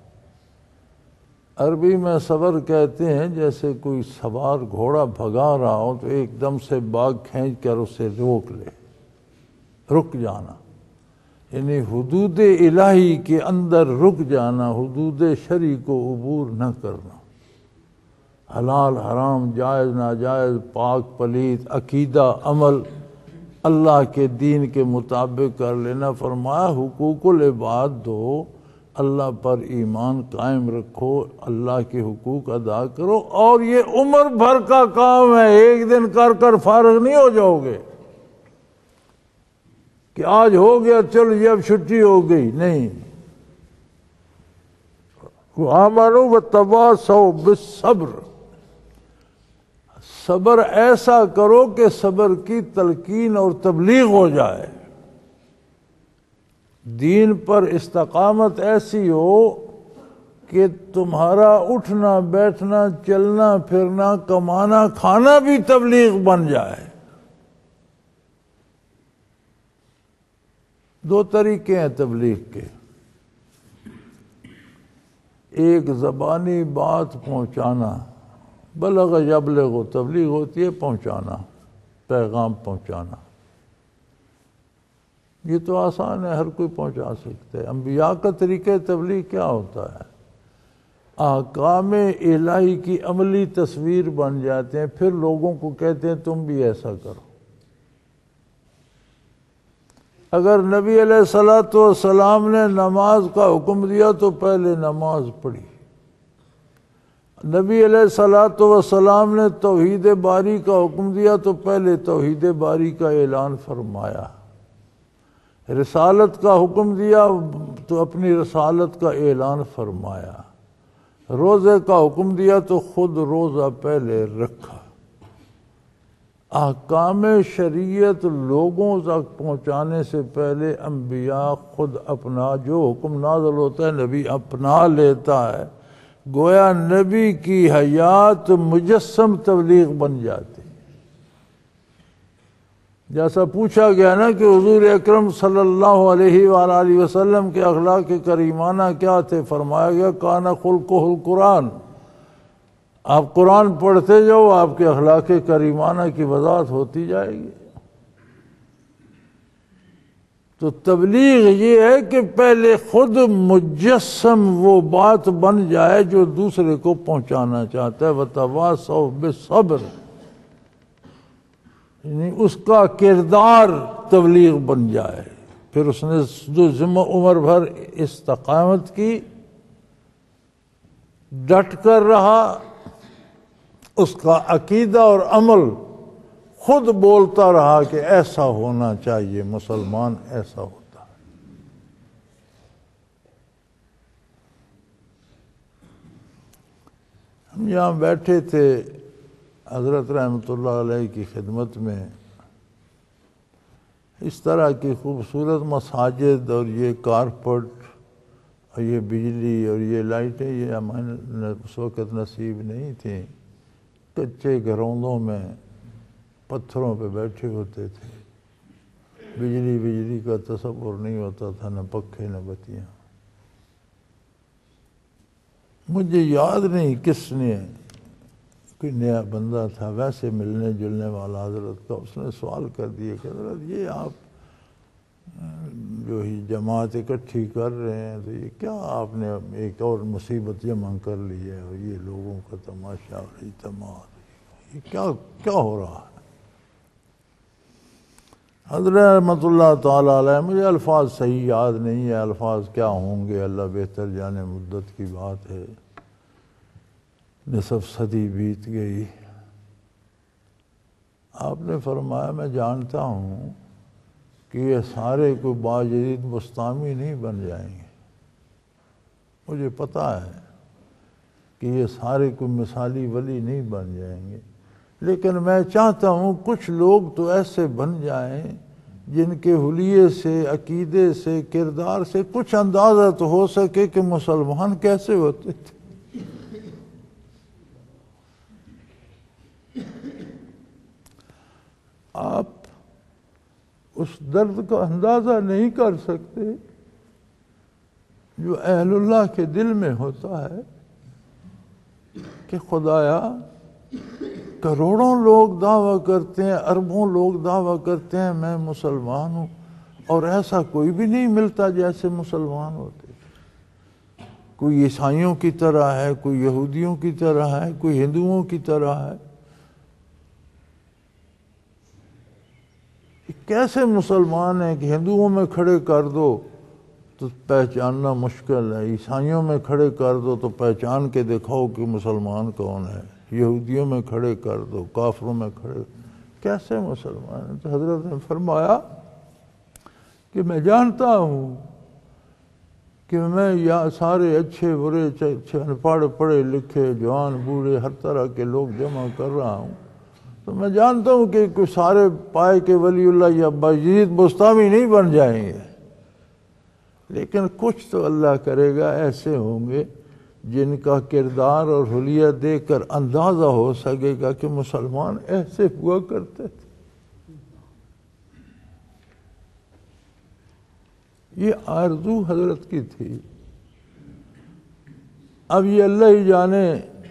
عربی میں صبر کہتے ہیں جیسے کوئی سوار گھوڑا بھگا رہا ہو تو ایک دم سے باغ کھینچ کر اسے روک لے، رک جانا، یعنی حدود الہی کے اندر رک جانا، حدود شرعی کو عبور نہ کرنا، حلال حرام جائز ناجائز پاک پلیت عقیدہ عمل اللہ کے دین کے مطابق کر لینا۔ فرمایا حقوق العباد دو، اللہ پر ایمان قائم رکھو، اللہ کے حقوق ادا کرو، اور یہ عمر بھر کا کام ہے، ایک دن کر کر فارغ نہیں ہو جاؤ گے کہ آج ہو گیا چل یہ اب چھٹی ہو گئی، نہیں۔ آمنوا وتواصوا بالصبر، صبر ایسا کرو کہ صبر کی تلقین اور تبلیغ ہو جائے، دین پر استقامت ایسی ہو کہ تمہارا اٹھنا بیٹھنا چلنا پھرنا کمانا کھانا بھی تبلیغ بن جائے۔ دو طریقے ہیں تبلیغ کے، ایک زبانی بات پہنچانا، بلغ یبلغ، تبلیغ ہوتی ہے پہنچانا، پیغام پہنچانا، یہ تو آسان ہے، ہر کوئی پہنچا سکتا ہے۔ انبیاء کا طریقہ تبلیغ کیا ہوتا ہے؟ احکام الہی کی عملی تصویر بن جاتے ہیں، پھر لوگوں کو کہتے ہیں تم بھی ایسا کرو۔ اگر نبی علیہ الصلوۃ والسلام نے نماز کا حکم دیا تو پہلے نماز پڑھی، نبی علیہ الصلوۃ والسلام نے توحید باری کا حکم دیا تو پہلے توحید باری کا اعلان فرمایا، رسالت کا حکم دیا تو اپنی رسالت کا اعلان فرمایا، روزے کا حکم دیا تو خود روزہ پہلے رکھا۔ احکام شریعت لوگوں تک پہنچانے سے پہلے انبیاء خود اپنا جو حکم نازل ہوتا ہے نبی اپنا لیتا ہے، گویا نبی کی حیات مجسم تبلیغ بن جاتی۔ جیسا پوچھا گیا نا کہ حضور اکرم صلی اللہ علیہ وآلہ وسلم کے اخلاق کریمانہ کیا تھے، فرمایا گیا کان خلقہ القرآن، آپ قرآن پڑھتے جاؤ آپ کے اخلاق کریمانہ کی وضاحت ہوتی جائے گی۔ تو تبلیغ یہ ہے کہ پہلے خود مجسم وہ بات بن جائے جو دوسرے کو پہنچانا چاہتا ہے، وتواصوا بالصبر، یعنی اس کا کردار تبلیغ بن جائے۔ پھر اس نے جو ذمہ عمر بھر استقامت کی، ڈٹ کر رہا، اس کا عقیدہ اور عمل خود بولتا رہا کہ ایسا ہونا چاہیے، مسلمان ایسا ہوتا ہے۔ ہم یہاں بیٹھے تھے حضرت رحمۃ اللہ علیہ کی خدمت میں، اس طرح کی خوبصورت مساجد اور یہ کارپٹ اور یہ بجلی اور یہ لائٹیں یہ ہمیں اس وقت نصیب نہیں تھیں. کچے گھروں میں پتھروں پہ بیٹھے ہوتے تھے. بجلی بجلی کا تصور نہیں ہوتا تھا، نہ پکھے نہ بتیاں. مجھے یاد نہیں کس نے، کوئی نیا بندہ تھا ویسے ملنے جلنے والا حضرت کا، اس نے سوال کر دیا کہ حضرت یہ آپ جو ہی جماعت اکٹھی کر رہے ہیں تو یہ کیا آپ نے ایک اور مصیبت جمع کر لی ہے، اور یہ لوگوں کا تماشا اور اجتماع، یہ کیا کیا ہو رہا ہے؟ حضرت رحمۃ اللہ تعالیٰ علیہ، مجھے الفاظ صحیح یاد نہیں ہے، الفاظ کیا ہوں گے اللہ بہتر جانے، مدت کی بات ہے، نصف صدی بیت گئی. آپ نے فرمایا میں جانتا ہوں کہ یہ سارے کوئی باجدید مستعمی نہیں بن جائیں گے، مجھے پتہ ہے کہ یہ سارے کوئی مثالی ولی نہیں بن جائیں گے، لیکن میں چاہتا ہوں کچھ لوگ تو ایسے بن جائیں جن کے حلیے سے، عقیدے سے، کردار سے کچھ اندازہ تو ہو سکے کہ مسلمان کیسے ہوتے تھے. آپ اس درد کا اندازہ نہیں کر سکتے جو اہل اللہ کے دل میں ہوتا ہے کہ خدایا کروڑوں لوگ دعویٰ کرتے ہیں، اربوں لوگ دعویٰ کرتے ہیں میں مسلمان ہوں، اور ایسا کوئی بھی نہیں ملتا جیسے مسلمان ہوتے. کوئی عیسائیوں کی طرح ہے، کوئی یہودیوں کی طرح ہے، کوئی ہندوؤں کی طرح ہے. کیسے مسلمان ہیں کہ ہندوؤں میں کھڑے کر دو تو پہچاننا مشکل ہے، عیسائیوں میں کھڑے کر دو تو پہچان کے دکھاؤ کہ مسلمان کون ہے، یہودیوں میں کھڑے کر دو، کافروں میں کھڑے، کیسے مسلمان ہیں؟ تو حضرت نے فرمایا کہ میں جانتا ہوں کہ میں یا سارے اچھے برے، اچھے پڑھ پڑھے لکھے جوان بوڑھے ہر طرح کے لوگ جمع کر رہا ہوں، تو میں جانتا ہوں کہ کوئی سارے پائے کے ولی اللہ یا باجدید مستعمی نہیں بن جائیں گے، لیکن کچھ تو اللہ کرے گا ایسے ہوں گے جن کا کردار اور حلیہ دیکھ کر اندازہ ہو سکے گا کہ مسلمان ایسے ہوا کرتے تھے. یہ آرزو حضرت کی تھی. اب یہ اللہ ہی جانے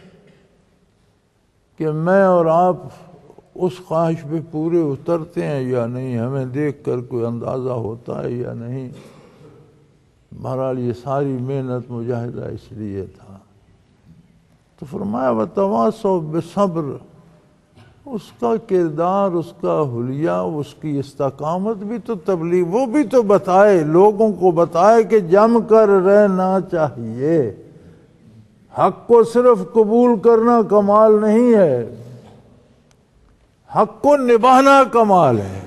کہ میں اور آپ اس خواہش پہ پورے اترتے ہیں یا نہیں، ہمیں دیکھ کر کوئی اندازہ ہوتا ہے یا نہیں. بہرحال یہ ساری محنت مجاہدہ اس لیے تھا. تو فرمایا وَتَوَاصَوْا بِالصَّبْرِ، اس کا کردار، اس کا حلیہ، اس کی استقامت بھی تو تبلیغ، وہ بھی تو بتائے، لوگوں کو بتائے کہ جم کر رہنا چاہیے. حق کو صرف قبول کرنا کمال نہیں ہے، حق کو نبھانا کمال ہے.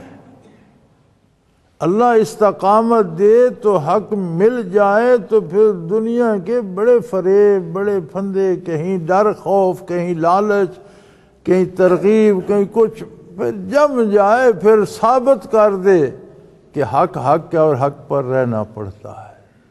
اللہ استقامت دے تو حق مل جائے تو پھر دنیا کے بڑے فریب، بڑے پھندے، کہیں ڈر خوف، کہیں لالچ، کہیں ترغیب، کہیں کچھ، پھر جم جائے، پھر ثابت کر دے کہ حق حق ہے اور حق پر رہنا پڑتا ہے.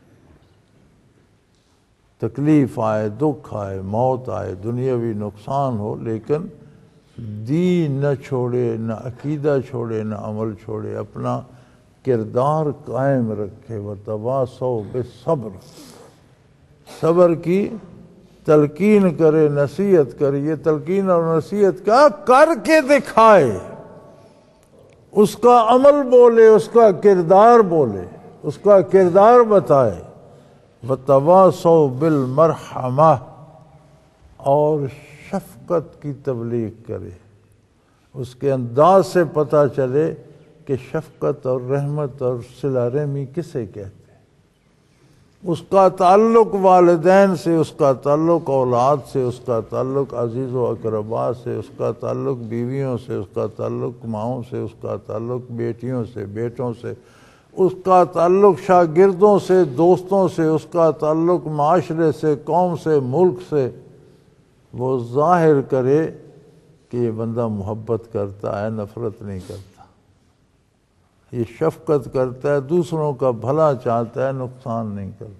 تکلیف آئے، دکھ آئے، موت آئے، دنیاوی نقصان ہو، لیکن دین نہ چھوڑے، نہ عقیدہ چھوڑے، نہ عمل چھوڑے، اپنا کردار قائم رکھے. وَتَوَاصَوْا بِالصَّبْرِ، صبر کی تلقین کرے، نصیحت کرے. یہ تلقین اور نصیحت کا کر کے دکھائے، اس کا عمل بولے، اس کا کردار بولے، اس کا کردار بتائے. وَتَوَاصَوْا بِالْمَرْحَمَةِ، اور شفقت کی تبلیغ کرے. اس کے انداز سے پتہ چلے کہ شفقت اور رحمت اور صلہ رحمی کسے کہتے ہیں. اس کا تعلق والدین سے، اس کا تعلق اولاد سے، اس کا تعلق عزیز و اقربا سے، اس کا تعلق بیویوں سے، اس کا تعلق ماؤں سے، اس کا تعلق بیٹیوں سے، بیٹوں سے، اس کا تعلق شاگردوں سے، دوستوں سے، اس کا تعلق معاشرے سے، قوم سے، ملک سے. وہ ظاہر کرے کہ یہ بندہ محبت کرتا ہے، نفرت نہیں کرتا. یہ شفقت کرتا ہے، دوسروں کا بھلا چاہتا ہے، نقصان نہیں کرتا۔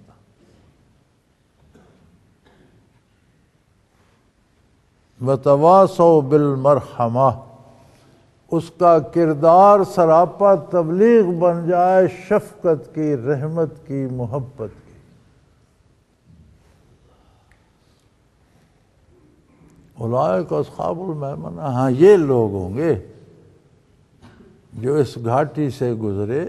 وَتَوَاصَوْا بِالْمَرْحَمَةِ، اس کا کردار سراپا تبلیغ بن جائے شفقت کی، رحمت کی، محبت کی۔ اولئک اصحاب المیمنہ، ہاں یہ لوگ ہوں گے جو اس گھاٹی سے گزرے،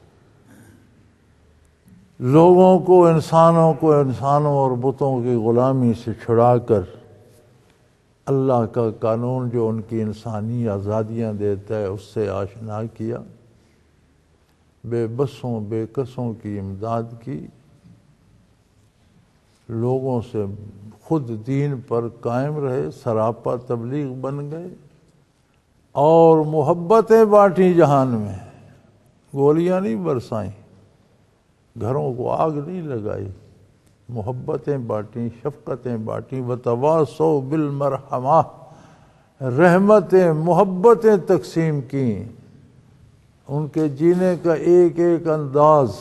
لوگوں کو، انسانوں کو انسانوں اور بتوں کی غلامی سے چھڑا کر اللہ کا قانون جو ان کی انسانی آزادیاں دیتا ہے اس سے آشنا کیا، بے بسوں بے کسوں کی امداد کی، لوگوں سے خود دین پر قائم رہے، سراپا تبلیغ بن گئے، اور محبتیں بانٹی جہان میں، گولیاں نہیں برسائیں، گھروں کو آگ نہیں لگائی، محبتیں بانٹیں، شفقتیں بانٹیں، وتواصوا بالمرحمہ، رحمتیں، محبتیں تقسیم کیں، ان کے جینے کا ایک ایک انداز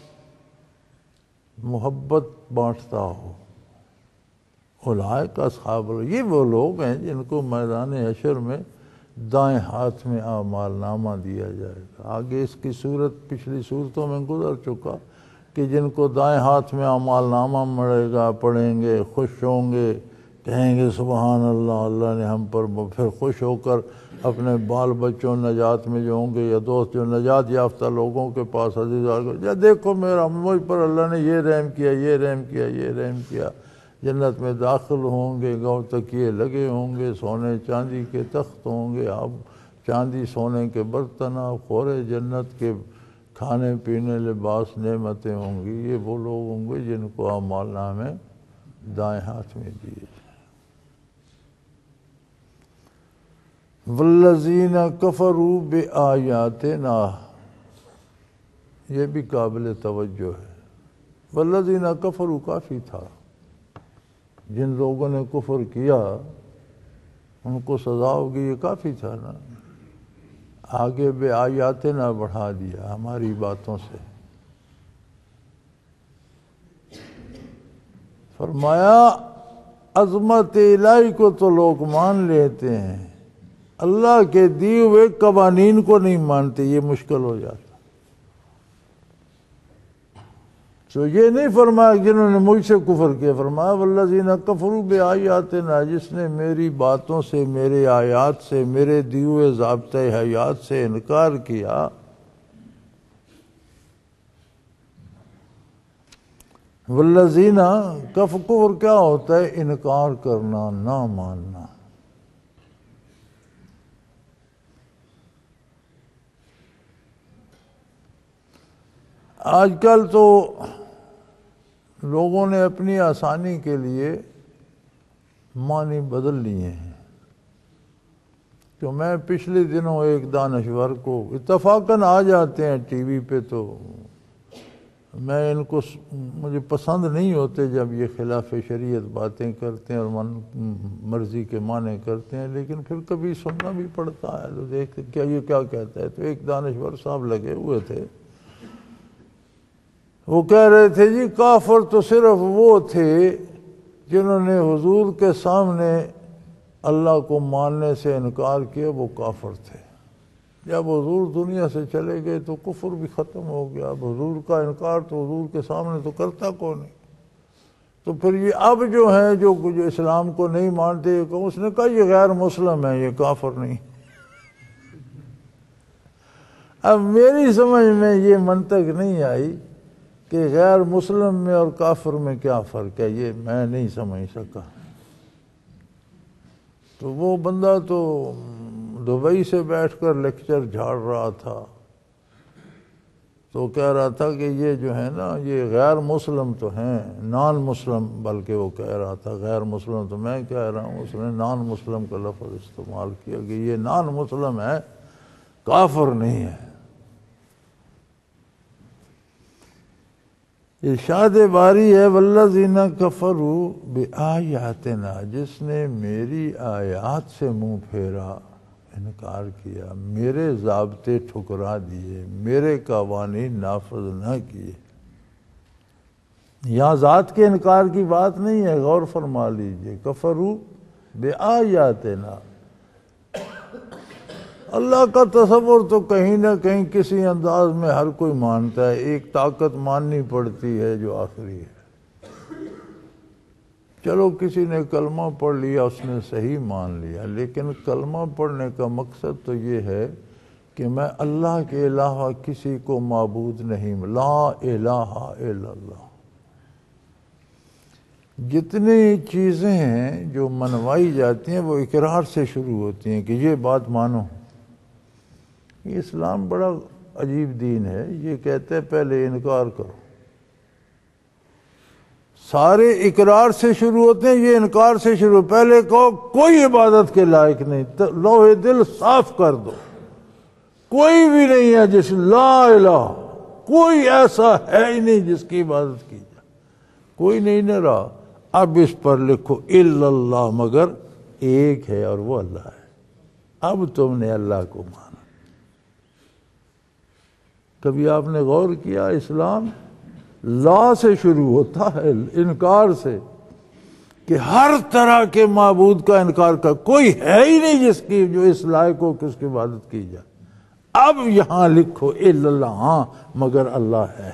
محبت بانٹتا ہو۔ اولئک اصحاب، یہ وہ لوگ ہیں جن کو میدان حشر میں دائیں ہاتھ میں اعمال نامہ دیا جائے گا۔ آگے اس کی صورت پچھلی صورتوں میں گزر چکا کہ جن کو دائیں ہاتھ میں اعمال نامہ ملے گا، پڑھیں گے، خوش ہوں گے، کہیں گے سبحان اللہ، اللہ نے ہم پر، پھر خوش ہو کر اپنے بال بچوں نجات میں جو ہوں گے یا دوست جو نجات یافتہ لوگوں کے پاس عزیز یا دیکھو میرا مجھ پر اللہ نے یہ رحم کیا، یہ رحم کیا، یہ رحم کیا، جنت میں داخل ہوں گے، گو تکیے لگے ہوں گے، سونے چاندی کے تخت ہوں گے، اب چاندی سونے کے برتن، خورے جنت کے کھانے پینے لباس نعمتیں ہوں گی۔ یہ وہ لوگ ہوں گے جن کو اعمال نامے دائیں ہاتھ میں دیے جائیں۔ والذین کفروا بآیاتنا، یہ بھی قابل توجہ ہے۔ والذین کفروا کافی تھا، جن لوگوں نے کفر کیا ان کو سزا ہوگی، یہ کافی تھا نا۔ آگے بے آیاتنا بڑھا دیا، ہماری باتوں سے۔ فرمایا عظمت الہی کو تو لوگ مان لیتے ہیں، اللہ کے دیے ہوئے قوانین کو نہیں مانتے، یہ مشکل ہو جاتا۔ تو یہ نہیں فرمایا جنہوں نے مجھ سے کفر کیا، فرمایا والذین کفروا بآیاتنا، جس نے میری باتوں سے، میرے آیات سے، میرے دیے ہوئے ضابطۂ حیات سے انکار کیا، والذین کف کفر کیا ہوتا ہے؟ انکار کرنا، نہ ماننا۔ آج کل تو لوگوں نے اپنی آسانی کے لیے معنی بدل لیے ہیں۔ تو میں پچھلے دنوں ایک دانشور کو، اتفاقاً آ جاتے ہیں ٹی وی پہ، تو میں ان کو، مجھے پسند نہیں ہوتے جب یہ خلاف شریعت باتیں کرتے ہیں اور من مرضی کے معنی کرتے ہیں، لیکن پھر کبھی سننا بھی پڑتا ہے تو دیکھتے کیا یہ کیا کہتا ہے۔ تو ایک دانشور صاحب لگے ہوئے تھے، وہ کہہ رہے تھے جی کافر تو صرف وہ تھے جنہوں نے حضور کے سامنے اللہ کو ماننے سے انکار کیا، وہ کافر تھے۔ جب حضور دنیا سے چلے گئے تو کفر بھی ختم ہو گیا، اب حضور کا انکار تو حضور کے سامنے تو کرتا کون نہیں۔ تو پھر یہ اب جو ہیں جو جو اسلام کو نہیں مانتے، اس نے کہا یہ غیر مسلم ہے، یہ کافر نہیں۔ اب میری سمجھ میں یہ منطق نہیں آئی کہ غیر مسلم میں اور کافر میں کیا فرق ہے، یہ میں نہیں سمجھ سکا۔ تو وہ بندہ تو دبئی سے بیٹھ کر لیکچر جھاڑ رہا تھا، تو کہہ رہا تھا کہ یہ جو ہے نا یہ غیر مسلم تو ہیں، نان مسلم، بلکہ وہ کہہ رہا تھا غیر مسلم تو میں کہہ رہا ہوں، اس نے نان مسلم کا لفظ استعمال کیا کہ یہ نان مسلم ہے، کافر نہیں ہے۔ ارشاد باری ہے والذین کفروا بآیاتنا، جس نے میری آیات سے منہ پھیرا، انکار کیا، میرے ضابطے ٹھکرا دیے، میرے قوانین نافذ نہ کیے۔ یہاں ذات کے انکار کی بات نہیں ہے، غور فرما لیجئے۔ کفروا بآیاتنا، اللہ کا تصور تو کہیں نہ کہیں کسی انداز میں ہر کوئی مانتا ہے، ایک طاقت ماننی پڑتی ہے جو آخری ہے۔ چلو کسی نے کلمہ پڑھ لیا، اس نے صحیح مان لیا، لیکن کلمہ پڑھنے کا مقصد تو یہ ہے کہ میں اللہ کے علاوہ کسی کو معبود نہیں، لا الہ الا اللہ۔ جتنی چیزیں ہیں جو منوائی جاتی ہیں وہ اقرار سے شروع ہوتی ہیں کہ یہ بات مانو۔ یہ اسلام بڑا عجیب دین ہے، یہ کہتے ہیں پہلے انکار کرو۔ سارے اقرار سے شروع ہوتے ہیں، یہ انکار سے شروع۔ پہلے کہو کوئی عبادت کے لائق نہیں، لوح دل صاف کر دو، کوئی بھی نہیں ہے جس لا الہ، کوئی ایسا ہے ہی نہیں جس کی عبادت کی جائے، کوئی نہیں نہ رہا۔ اب اس پر لکھو الا اللہ، مگر ایک ہے اور وہ اللہ ہے۔ اب تم نے اللہ کو مانا۔ کبھی آپ نے غور کیا اسلام لا سے شروع ہوتا ہے، انکار سے، کہ ہر طرح کے معبود کا انکار کر، کوئی ہے ہی نہیں جس کی جو اس لائق ہو کہ اس کی عبادت کی جائے۔ اب یہاں لکھو الا اللہ، ہاں مگر اللہ ہے۔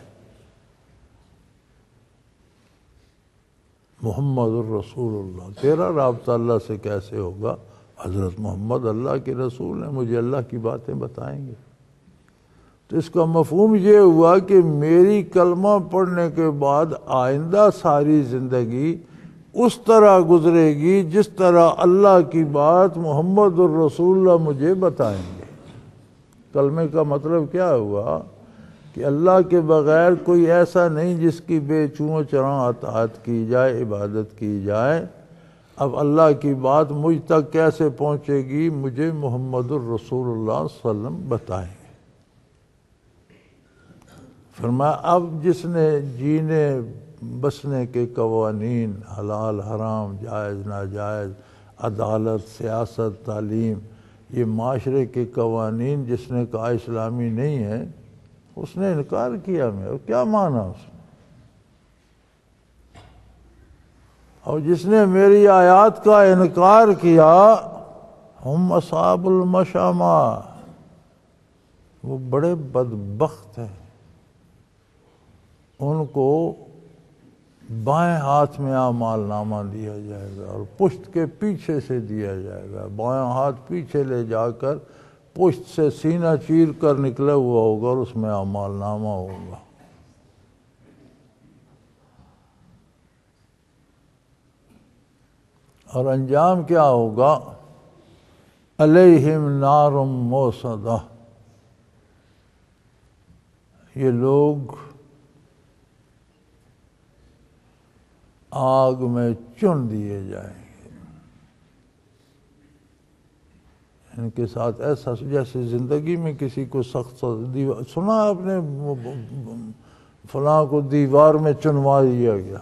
محمد الرسول اللہ، تیرا رابطہ اللہ سے کیسے ہوگا؟ حضرت محمد اللہ کے رسول ہیں، مجھے اللہ کی باتیں بتائیں گے۔ تو اس کا مفہوم یہ ہوا کہ میری کلمہ پڑھنے کے بعد آئندہ ساری زندگی اس طرح گزرے گی جس طرح اللہ کی بات محمد الرسول اللہ مجھے بتائیں گے۔ کلمے کا مطلب کیا ہوا کہ اللہ کے بغیر کوئی ایسا نہیں جس کی بے چوں چراں اطاعت کی جائے، عبادت کی جائے۔ اب اللہ کی بات مجھ تک کیسے پہنچے گی؟ مجھے محمد الرسول اللہ صلی اللہ علیہ وسلم بتائیں گے۔ فرمایا اب جس نے جینے بسنے کے قوانین، حلال حرام، جائز ناجائز، عدالت، سیاست، تعلیم، یہ معاشرے کے قوانین جس نے کہا اسلامی نہیں ہے، اس نے انکار کیا میں، اور کیا مانا اس نے؟ اور جس نے میری آیات کا انکار کیا، ہم اصحاب المشامہ، وہ بڑے بدبخت ہیں۔ ان کو بائیں ہاتھ میں اعمال نامہ دیا جائے گا اور پشت کے پیچھے سے دیا جائے گا۔ بائیں ہاتھ پیچھے لے جا کر پشت سے سینہ چیر کر نکلا ہوا ہوگا اور اس میں اعمال نامہ ہوگا۔ اور انجام کیا ہوگا؟ علیہم نار موصدہ، یہ لوگ آگ میں چن دیے جائیں گے۔ ان کے ساتھ ایسا جیسے زندگی میں کسی کو سخت دیوار، سنا آپ نے فلاں کو دیوار میں چنوا دیا گیا،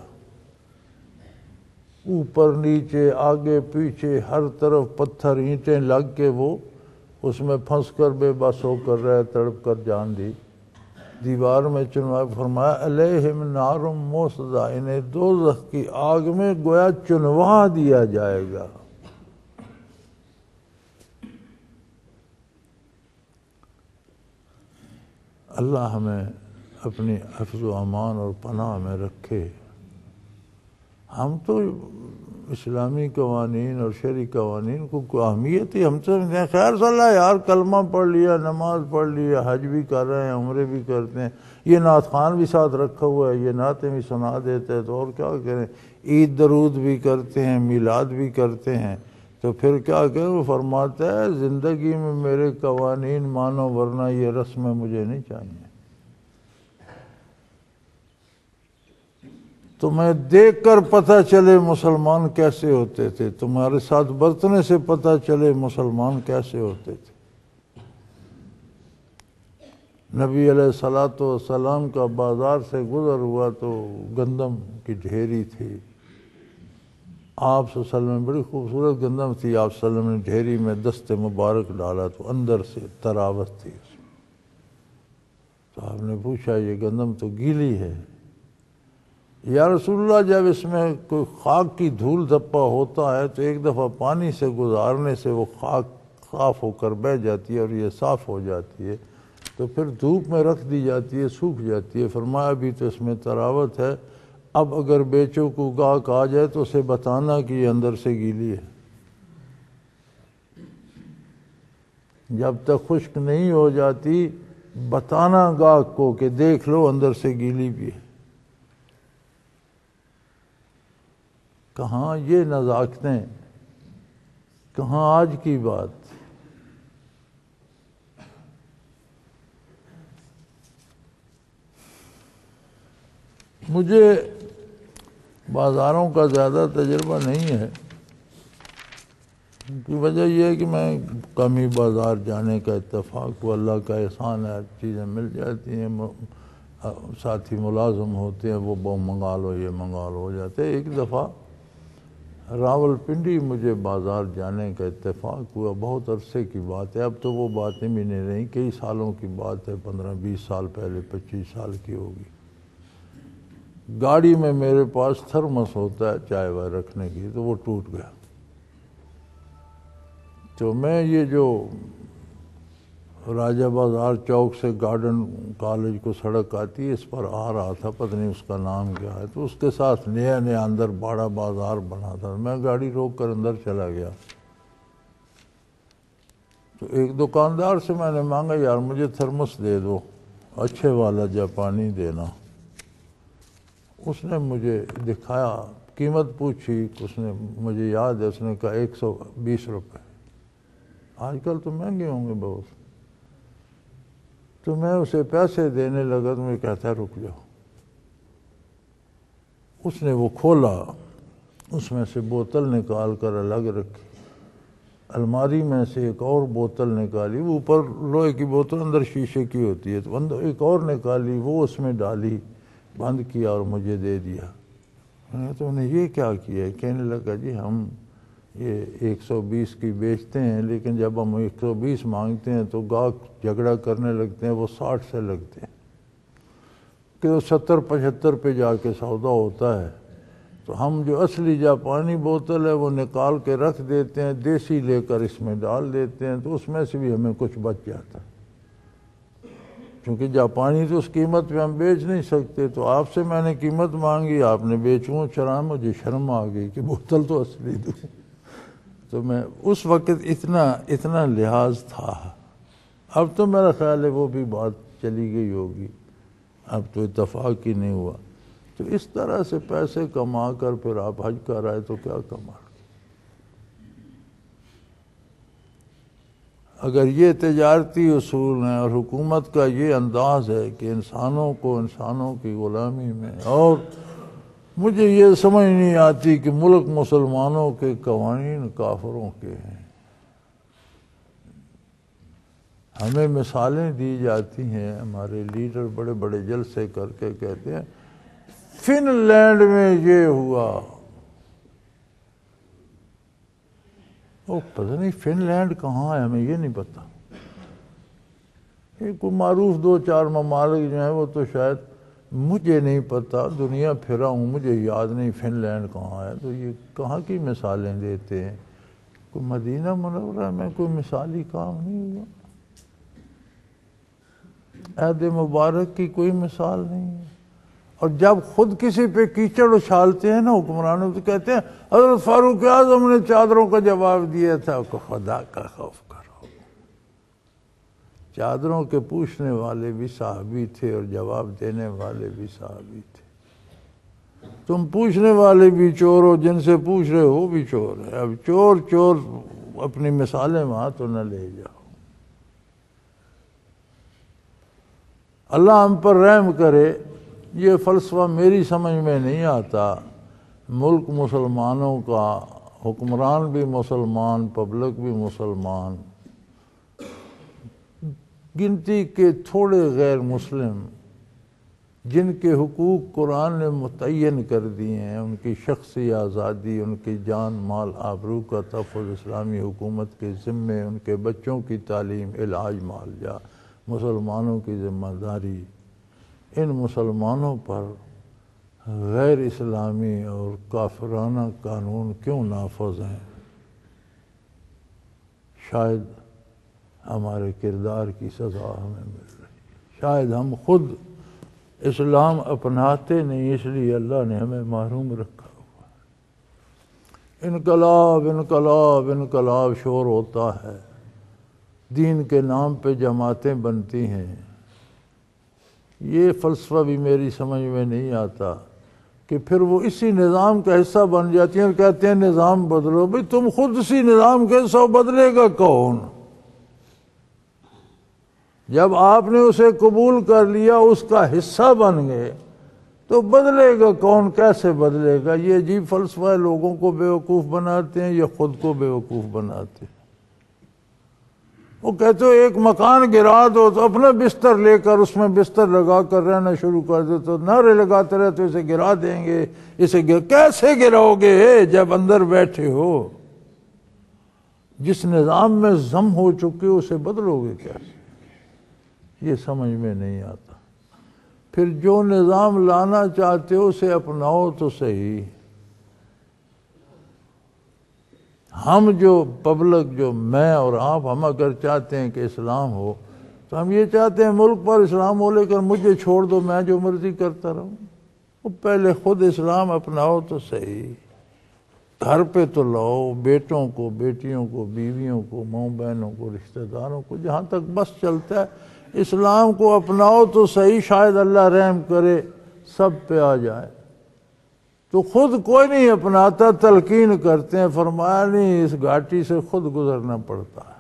اوپر نیچے آگے پیچھے ہر طرف پتھر اینٹیں لگ کے وہ اس میں پھنس کر بے بس ہو کر رہے، تڑپ کر جان دی، دیوار میں چنوا۔ فرمایا علیہم نار موصدہ، انہیں دوزخ کی آگ میں گویا چنوا دیا جائے گا۔ اللہ ہمیں اپنی حفظ و امان اور پناہ میں رکھے۔ ہم تو اسلامی قوانین اور شرعی قوانین کو کوئی اہمیت ہی ہم سے نہیں، خیر صلی اللہ یار، کلمہ پڑھ لیا، نماز پڑھ لیا، حج بھی کر رہے ہیں، عمرے بھی کرتے ہیں، یہ نعت خوان بھی ساتھ رکھا ہوا ہے، یہ نعتیں بھی سنا دیتے ہیں، تو اور کیا کریں؟ عید درود بھی کرتے ہیں، میلاد بھی کرتے ہیں، تو پھر کیا کریں؟ وہ فرماتا ہے زندگی میں میرے قوانین مانو ورنہ یہ رسمیں مجھے نہیں چاہیے۔ تمہیں دیکھ کر پتہ چلے مسلمان کیسے ہوتے تھے، تمہارے ساتھ برتنے سے پتہ چلے مسلمان کیسے ہوتے تھے۔ نبی علیہ الصلوۃ والسلام کا بازار سے گزر ہوا تو گندم کی ڈھیری تھی، آپ صلی اللہ علیہ وسلم بڑی خوبصورت گندم تھی، آپ صلی اللہ علیہ وسلم نے ڈھیری میں دست مبارک ڈالا تو اندر سے تراوت تھی اس میں۔ تو آپ نے پوچھا یہ گندم تو گیلی ہے، یا رسول اللہ جب اس میں کوئی خاک کی دھول دھپا ہوتا ہے تو ایک دفعہ پانی سے گزارنے سے وہ خاک صاف ہو کر بہہ جاتی ہے اور یہ صاف ہو جاتی ہے، تو پھر دھوپ میں رکھ دی جاتی ہے، سوکھ جاتی ہے۔ فرمایا ابھی تو اس میں تراوت ہے، اب اگر بیچو کو گاہک آ جائے تو اسے بتانا کہ یہ اندر سے گیلی ہے، جب تک خشک نہیں ہو جاتی بتانا گاہک کو کہ دیکھ لو اندر سے گیلی بھی ہے۔ کہاں یہ نزاکتیں، کہاں آج کی بات۔ مجھے بازاروں کا زیادہ تجربہ نہیں ہے، کی وجہ یہ ہے کہ میں کم ہی بازار جانے کا اتفاق ہوا، اللہ کا احسان ہے، چیزیں مل جاتی ہیں، ساتھی ملازم ہوتے ہیں، وہ وہ منگا لو یہ منگا لو ہو جاتے ہیں۔ ایک دفعہ راول پنڈی مجھے بازار جانے کا اتفاق ہوا، بہت عرصے کی بات ہے، اب تو وہ باتیں بھی نہیں رہیں، کئی سالوں کی بات ہے، پندرہ بیس سال پہلے، پچیس سال کی ہوگی۔ گاڑی میں میرے پاس تھرمس ہوتا ہے چائے وائے رکھنے کی، تو وہ ٹوٹ گیا، تو میں یہ جو راجہ بازار چوک سے گارڈن کالج کو سڑک آتی ہے اس پر آ رہا تھا، پتہ نہیں اس کا نام کیا ہے، تو اس کے ساتھ نیا نیا اندر بڑا بازار بنا تھا، میں گاڑی روک کر اندر چلا گیا، تو ایک دکاندار سے میں نے مانگا یار مجھے تھرمس دے دو، اچھے والا جاپانی دینا۔ اس نے مجھے دکھایا، قیمت پوچھی، اس نے مجھے یاد ہے اس نے کہا ایک سو بیس روپے، آج کل تو مہنگے ہوں گے بہت، تو میں اسے پیسے دینے لگا تو مجھے کہتا ہے رک جاؤ۔ اس نے وہ کھولا، اس میں سے بوتل نکال کر الگ رکھی، الماری میں سے ایک اور بوتل نکالی، وہ اوپر لوہے کی بوتل اندر شیشے کی ہوتی ہے، تو اندر ایک اور نکالی، وہ اس میں ڈالی، بند کیا اور مجھے دے دیا۔ میں نے تو انہیں یہ کیا کیا ہے؟ کہنے لگا جی ہم یہ ایک سو بیس کی بیچتے ہیں، لیکن جب ہم ایک سو بیس مانگتے ہیں تو گاہک جھگڑا کرنے لگتے ہیں، وہ ساٹھ سے لگتے ہیں کہ وہ ستر پچہتر پہ جا کے سودا ہوتا ہے، تو ہم جو اصلی جاپانی بوتل ہے وہ نکال کے رکھ دیتے ہیں، دیسی لے کر اس میں ڈال دیتے ہیں، تو اس میں سے بھی ہمیں کچھ بچ جاتا ہے، کیونکہ جاپانی تو اس قیمت پہ ہم بیچ نہیں سکتے، تو آپ سے میں نے قیمت مانگی، آپ نے بیچوں چرا، مجھے شرم آ گئی کہ بوتل تو اصلی دوں۔ تو میں اس وقت اتنا اتنا لحاظ تھا، اب تو میرا خیال ہے وہ بھی بات چلی گئی ہوگی، اب تو اتفاق ہی نہیں ہوا۔ تو اس طرح سے پیسے کما کر پھر آپ حج کر آئے تو کیا کما؟ اگر یہ تجارتی اصول ہیں اور حکومت کا یہ انداز ہے کہ انسانوں کو انسانوں کی غلامی میں، اور مجھے یہ سمجھ نہیں آتی کہ ملک مسلمانوں کے قوانین کافروں کے ہیں، ہمیں مثالیں دی جاتی ہیں، ہمارے لیڈر بڑے بڑے جلسے کر کے کہتے ہیں فن لینڈ میں یہ ہوا، وہ پتہ نہیں فن لینڈ کہاں ہے، ہمیں یہ نہیں پتا، یہ کوئی معروف دو چار ممالک جو ہیں وہ تو شاید مجھے نہیں پتا، دنیا پھرا ہوں مجھے یاد نہیں فن لینڈ کہاں ہے، تو یہ کہاں کی مثالیں دیتے ہیں؟ کوئی مدینہ منورہ میں کوئی مثالی کام نہیں ہوا، عہد مبارک کی کوئی مثال نہیں ہے، اور جب خود کسی پہ کیچڑ اچھالتے ہیں نا حکمرانوں تو کہتے ہیں حضرت فاروق اعظم نے چادروں کا جواب دیا تھا، کہ خدا کا خوف کرو، چادروں کے پوچھنے والے بھی صحابی تھے اور جواب دینے والے بھی صحابی تھے، تم پوچھنے والے بھی چور ہو، جن سے پوچھ رہے ہو بھی چور ہے، اب چور چور اپنی مثالیں وہاں تو نہ لے جاؤ۔ اللہ ہم پر رحم کرے، یہ فلسفہ میری سمجھ میں نہیں آتا، ملک مسلمانوں کا، حکمران بھی مسلمان، پبلک بھی مسلمان، گنتی کے تھوڑے غیر مسلم جن کے حقوق قرآن نے متعین کر دیے ہیں، ان کی شخصی آزادی، ان کی جان مال آبرو کا تحفظ اسلامی حکومت کے ذمے، ان کے بچوں کی تعلیم، علاج، معالجہ، مسلمانوں کی ذمہ داری، ان مسلمانوں پر غیر اسلامی اور کافرانہ قانون کیوں نافذ ہیں؟ شاید ہمارے کردار کی سزا ہمیں مل رہی ہے، شاید ہم خود اسلام اپناتے نہیں، اس لیے اللہ نے ہمیں محروم رکھا ہوا ہے۔ انقلاب انقلاب انقلاب شور ہوتا ہے، دین کے نام پہ جماعتیں بنتی ہیں۔ یہ فلسفہ بھی میری سمجھ میں نہیں آتا کہ پھر وہ اسی نظام کا حصہ بن جاتی ہیں اور کہتے ہیں نظام بدلو۔ بھئی تم خود اسی نظام کے حصہ، بدلے گا کون؟ جب آپ نے اسے قبول کر لیا، اس کا حصہ بن گئے، تو بدلے گا کون؟ کیسے بدلے گا؟ یہ عجیب فلسفہ ہے، لوگوں کو بیوقوف بناتے ہیں یا خود کو بیوقوف بناتے ہیں۔ وہ کہتے ہو ایک مکان گرا دو تو اپنا بستر لے کر اس میں بستر لگا کر رہنا شروع کر دو، تو نعرے لگاتے رہتے اسے گرا دیں گے، اسے گر... کیسے گراؤ گے جب اندر بیٹھے ہو؟ جس نظام میں ضم ہو چکے اسے بدلو گے کیسے؟ یہ سمجھ میں نہیں آتا۔ پھر جو نظام لانا چاہتے ہو اسے اپناؤ تو صحیح۔ ہم جو پبلک، جو میں اور آپ، ہم اگر چاہتے ہیں کہ اسلام ہو تو ہم یہ چاہتے ہیں ملک پر اسلام ہو، لیکن مجھے چھوڑ دو، میں جو مرضی کرتا رہوں۔ وہ پہلے خود اسلام اپناؤ تو صحیح، گھر پہ تو لاؤ، بیٹوں کو، بیٹیوں کو، بیویوں کو، ماں بہنوں کو، رشتہ داروں کو، جہاں تک بس چلتا ہے اسلام کو اپناؤ تو صحیح، شاید اللہ رحم کرے سب پہ آ جائے۔ تو خود کوئی نہیں اپناتا، تلقین کرتے ہیں، فرمایا نہیں اس گھاٹی سے خود گزرنا پڑتا ہے،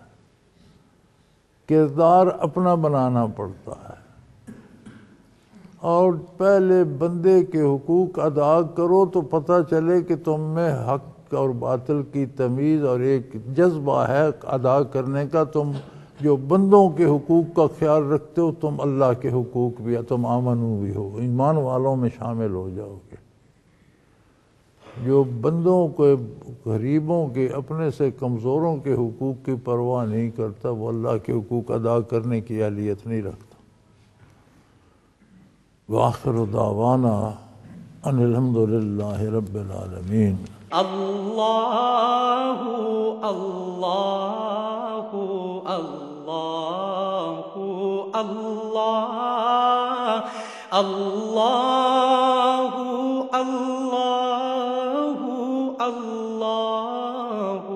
کردار اپنا بنانا پڑتا ہے، اور پہلے بندے کے حقوق ادا کرو تو پتہ چلے کہ تم میں حق اور باطل کی تمیز اور ایک جذبہ ہے ادا کرنے کا۔ تم جو بندوں کے حقوق کا خیال رکھتے ہو، تم اللہ کے حقوق بھی، تم آمنو بھی ہو، ایمان والوں میں شامل ہو جاؤ گے۔ جو بندوں کے، غریبوں کے، اپنے سے کمزوروں کے حقوق کی پرواہ نہیں کرتا، وہ اللہ کے حقوق ادا کرنے کی اہلیت نہیں رکھتا۔ وآخر دعوانا ان الحمد للہ رب العالمین۔ اللہ اللہ اللہ اللہ اللہ اللہ اللہ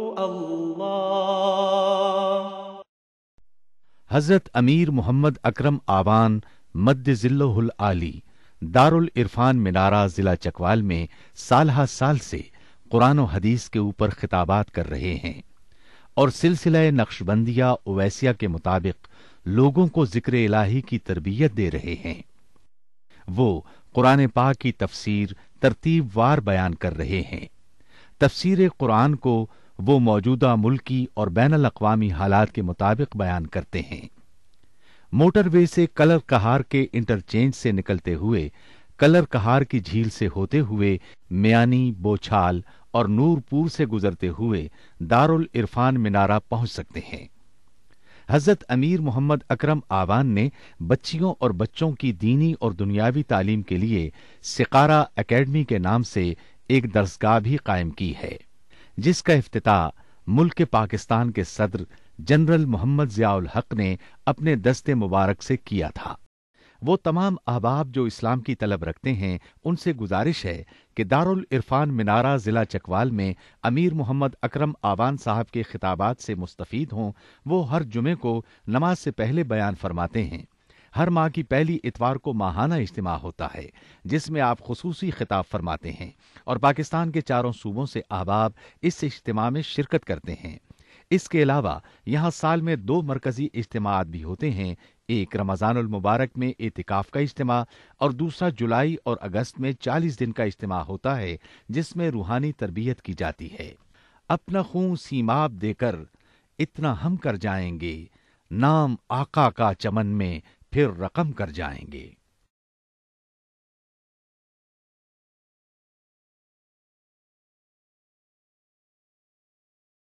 اللہ۔ حضرت امیر محمد اکرم آوان مد ذلہ العالی دارالعرفان منارہ ضلع چکوال میں سالہ سال سے قرآن و حدیث کے اوپر خطابات کر رہے ہیں اور سلسلہ نقشبندیہ اویسیہ کے مطابق لوگوں کو ذکر الہی کی تربیت دے رہے ہیں۔ وہ قرآن پاک کی تفسیر ترتیب وار بیان کر رہے ہیں۔ تفسیر قرآن کو وہ موجودہ ملکی اور بین الاقوامی حالات کے مطابق بیان کرتے ہیں۔ موٹر وے سے کلر کہار کے انٹرچینج سے نکلتے ہوئے، کلر کہار کی جھیل سے ہوتے ہوئے، میانی، بوچھال اور نورپور سے گزرتے ہوئے دارالعرفان منارہ پہنچ سکتے ہیں۔ حضرت امیر محمد اکرم آوان نے بچیوں اور بچوں کی دینی اور دنیاوی تعلیم کے لیے سقارہ اکیڈمی کے نام سے ایک درسگاہ بھی قائم کی ہے، جس کا افتتاح ملک پاکستان کے صدر جنرل محمد ضیاء الحق نے اپنے دست مبارک سے کیا تھا۔ وہ تمام احباب جو اسلام کی طلب رکھتے ہیں، ان سے گزارش ہے کہ دارالعرفان منارہ ضلع چکوال میں امیر محمد اکرم آوان صاحب کے خطابات سے مستفید ہوں۔ وہ ہر جمعے کو نماز سے پہلے بیان فرماتے ہیں۔ ہر ماہ کی پہلی اتوار کو ماہانہ اجتماع ہوتا ہے، جس میں آپ خصوصی خطاب فرماتے ہیں، اور پاکستان کے چاروں صوبوں سے احباب اس اجتماع میں شرکت کرتے ہیں۔ اس کے علاوہ یہاں سال میں دو مرکزی اجتماعات بھی ہوتے ہیں، ایک رمضان المبارک میں اعتکاف کا اجتماع اور دوسرا جولائی اور اگست میں چالیس دن کا اجتماع ہوتا ہے، جس میں روحانی تربیت کی جاتی ہے۔ اپنا خون سیماب دے کر اتنا ہم کر جائیں گے، نام آقا کا چمن میں پھر رقم کر جائیں گے۔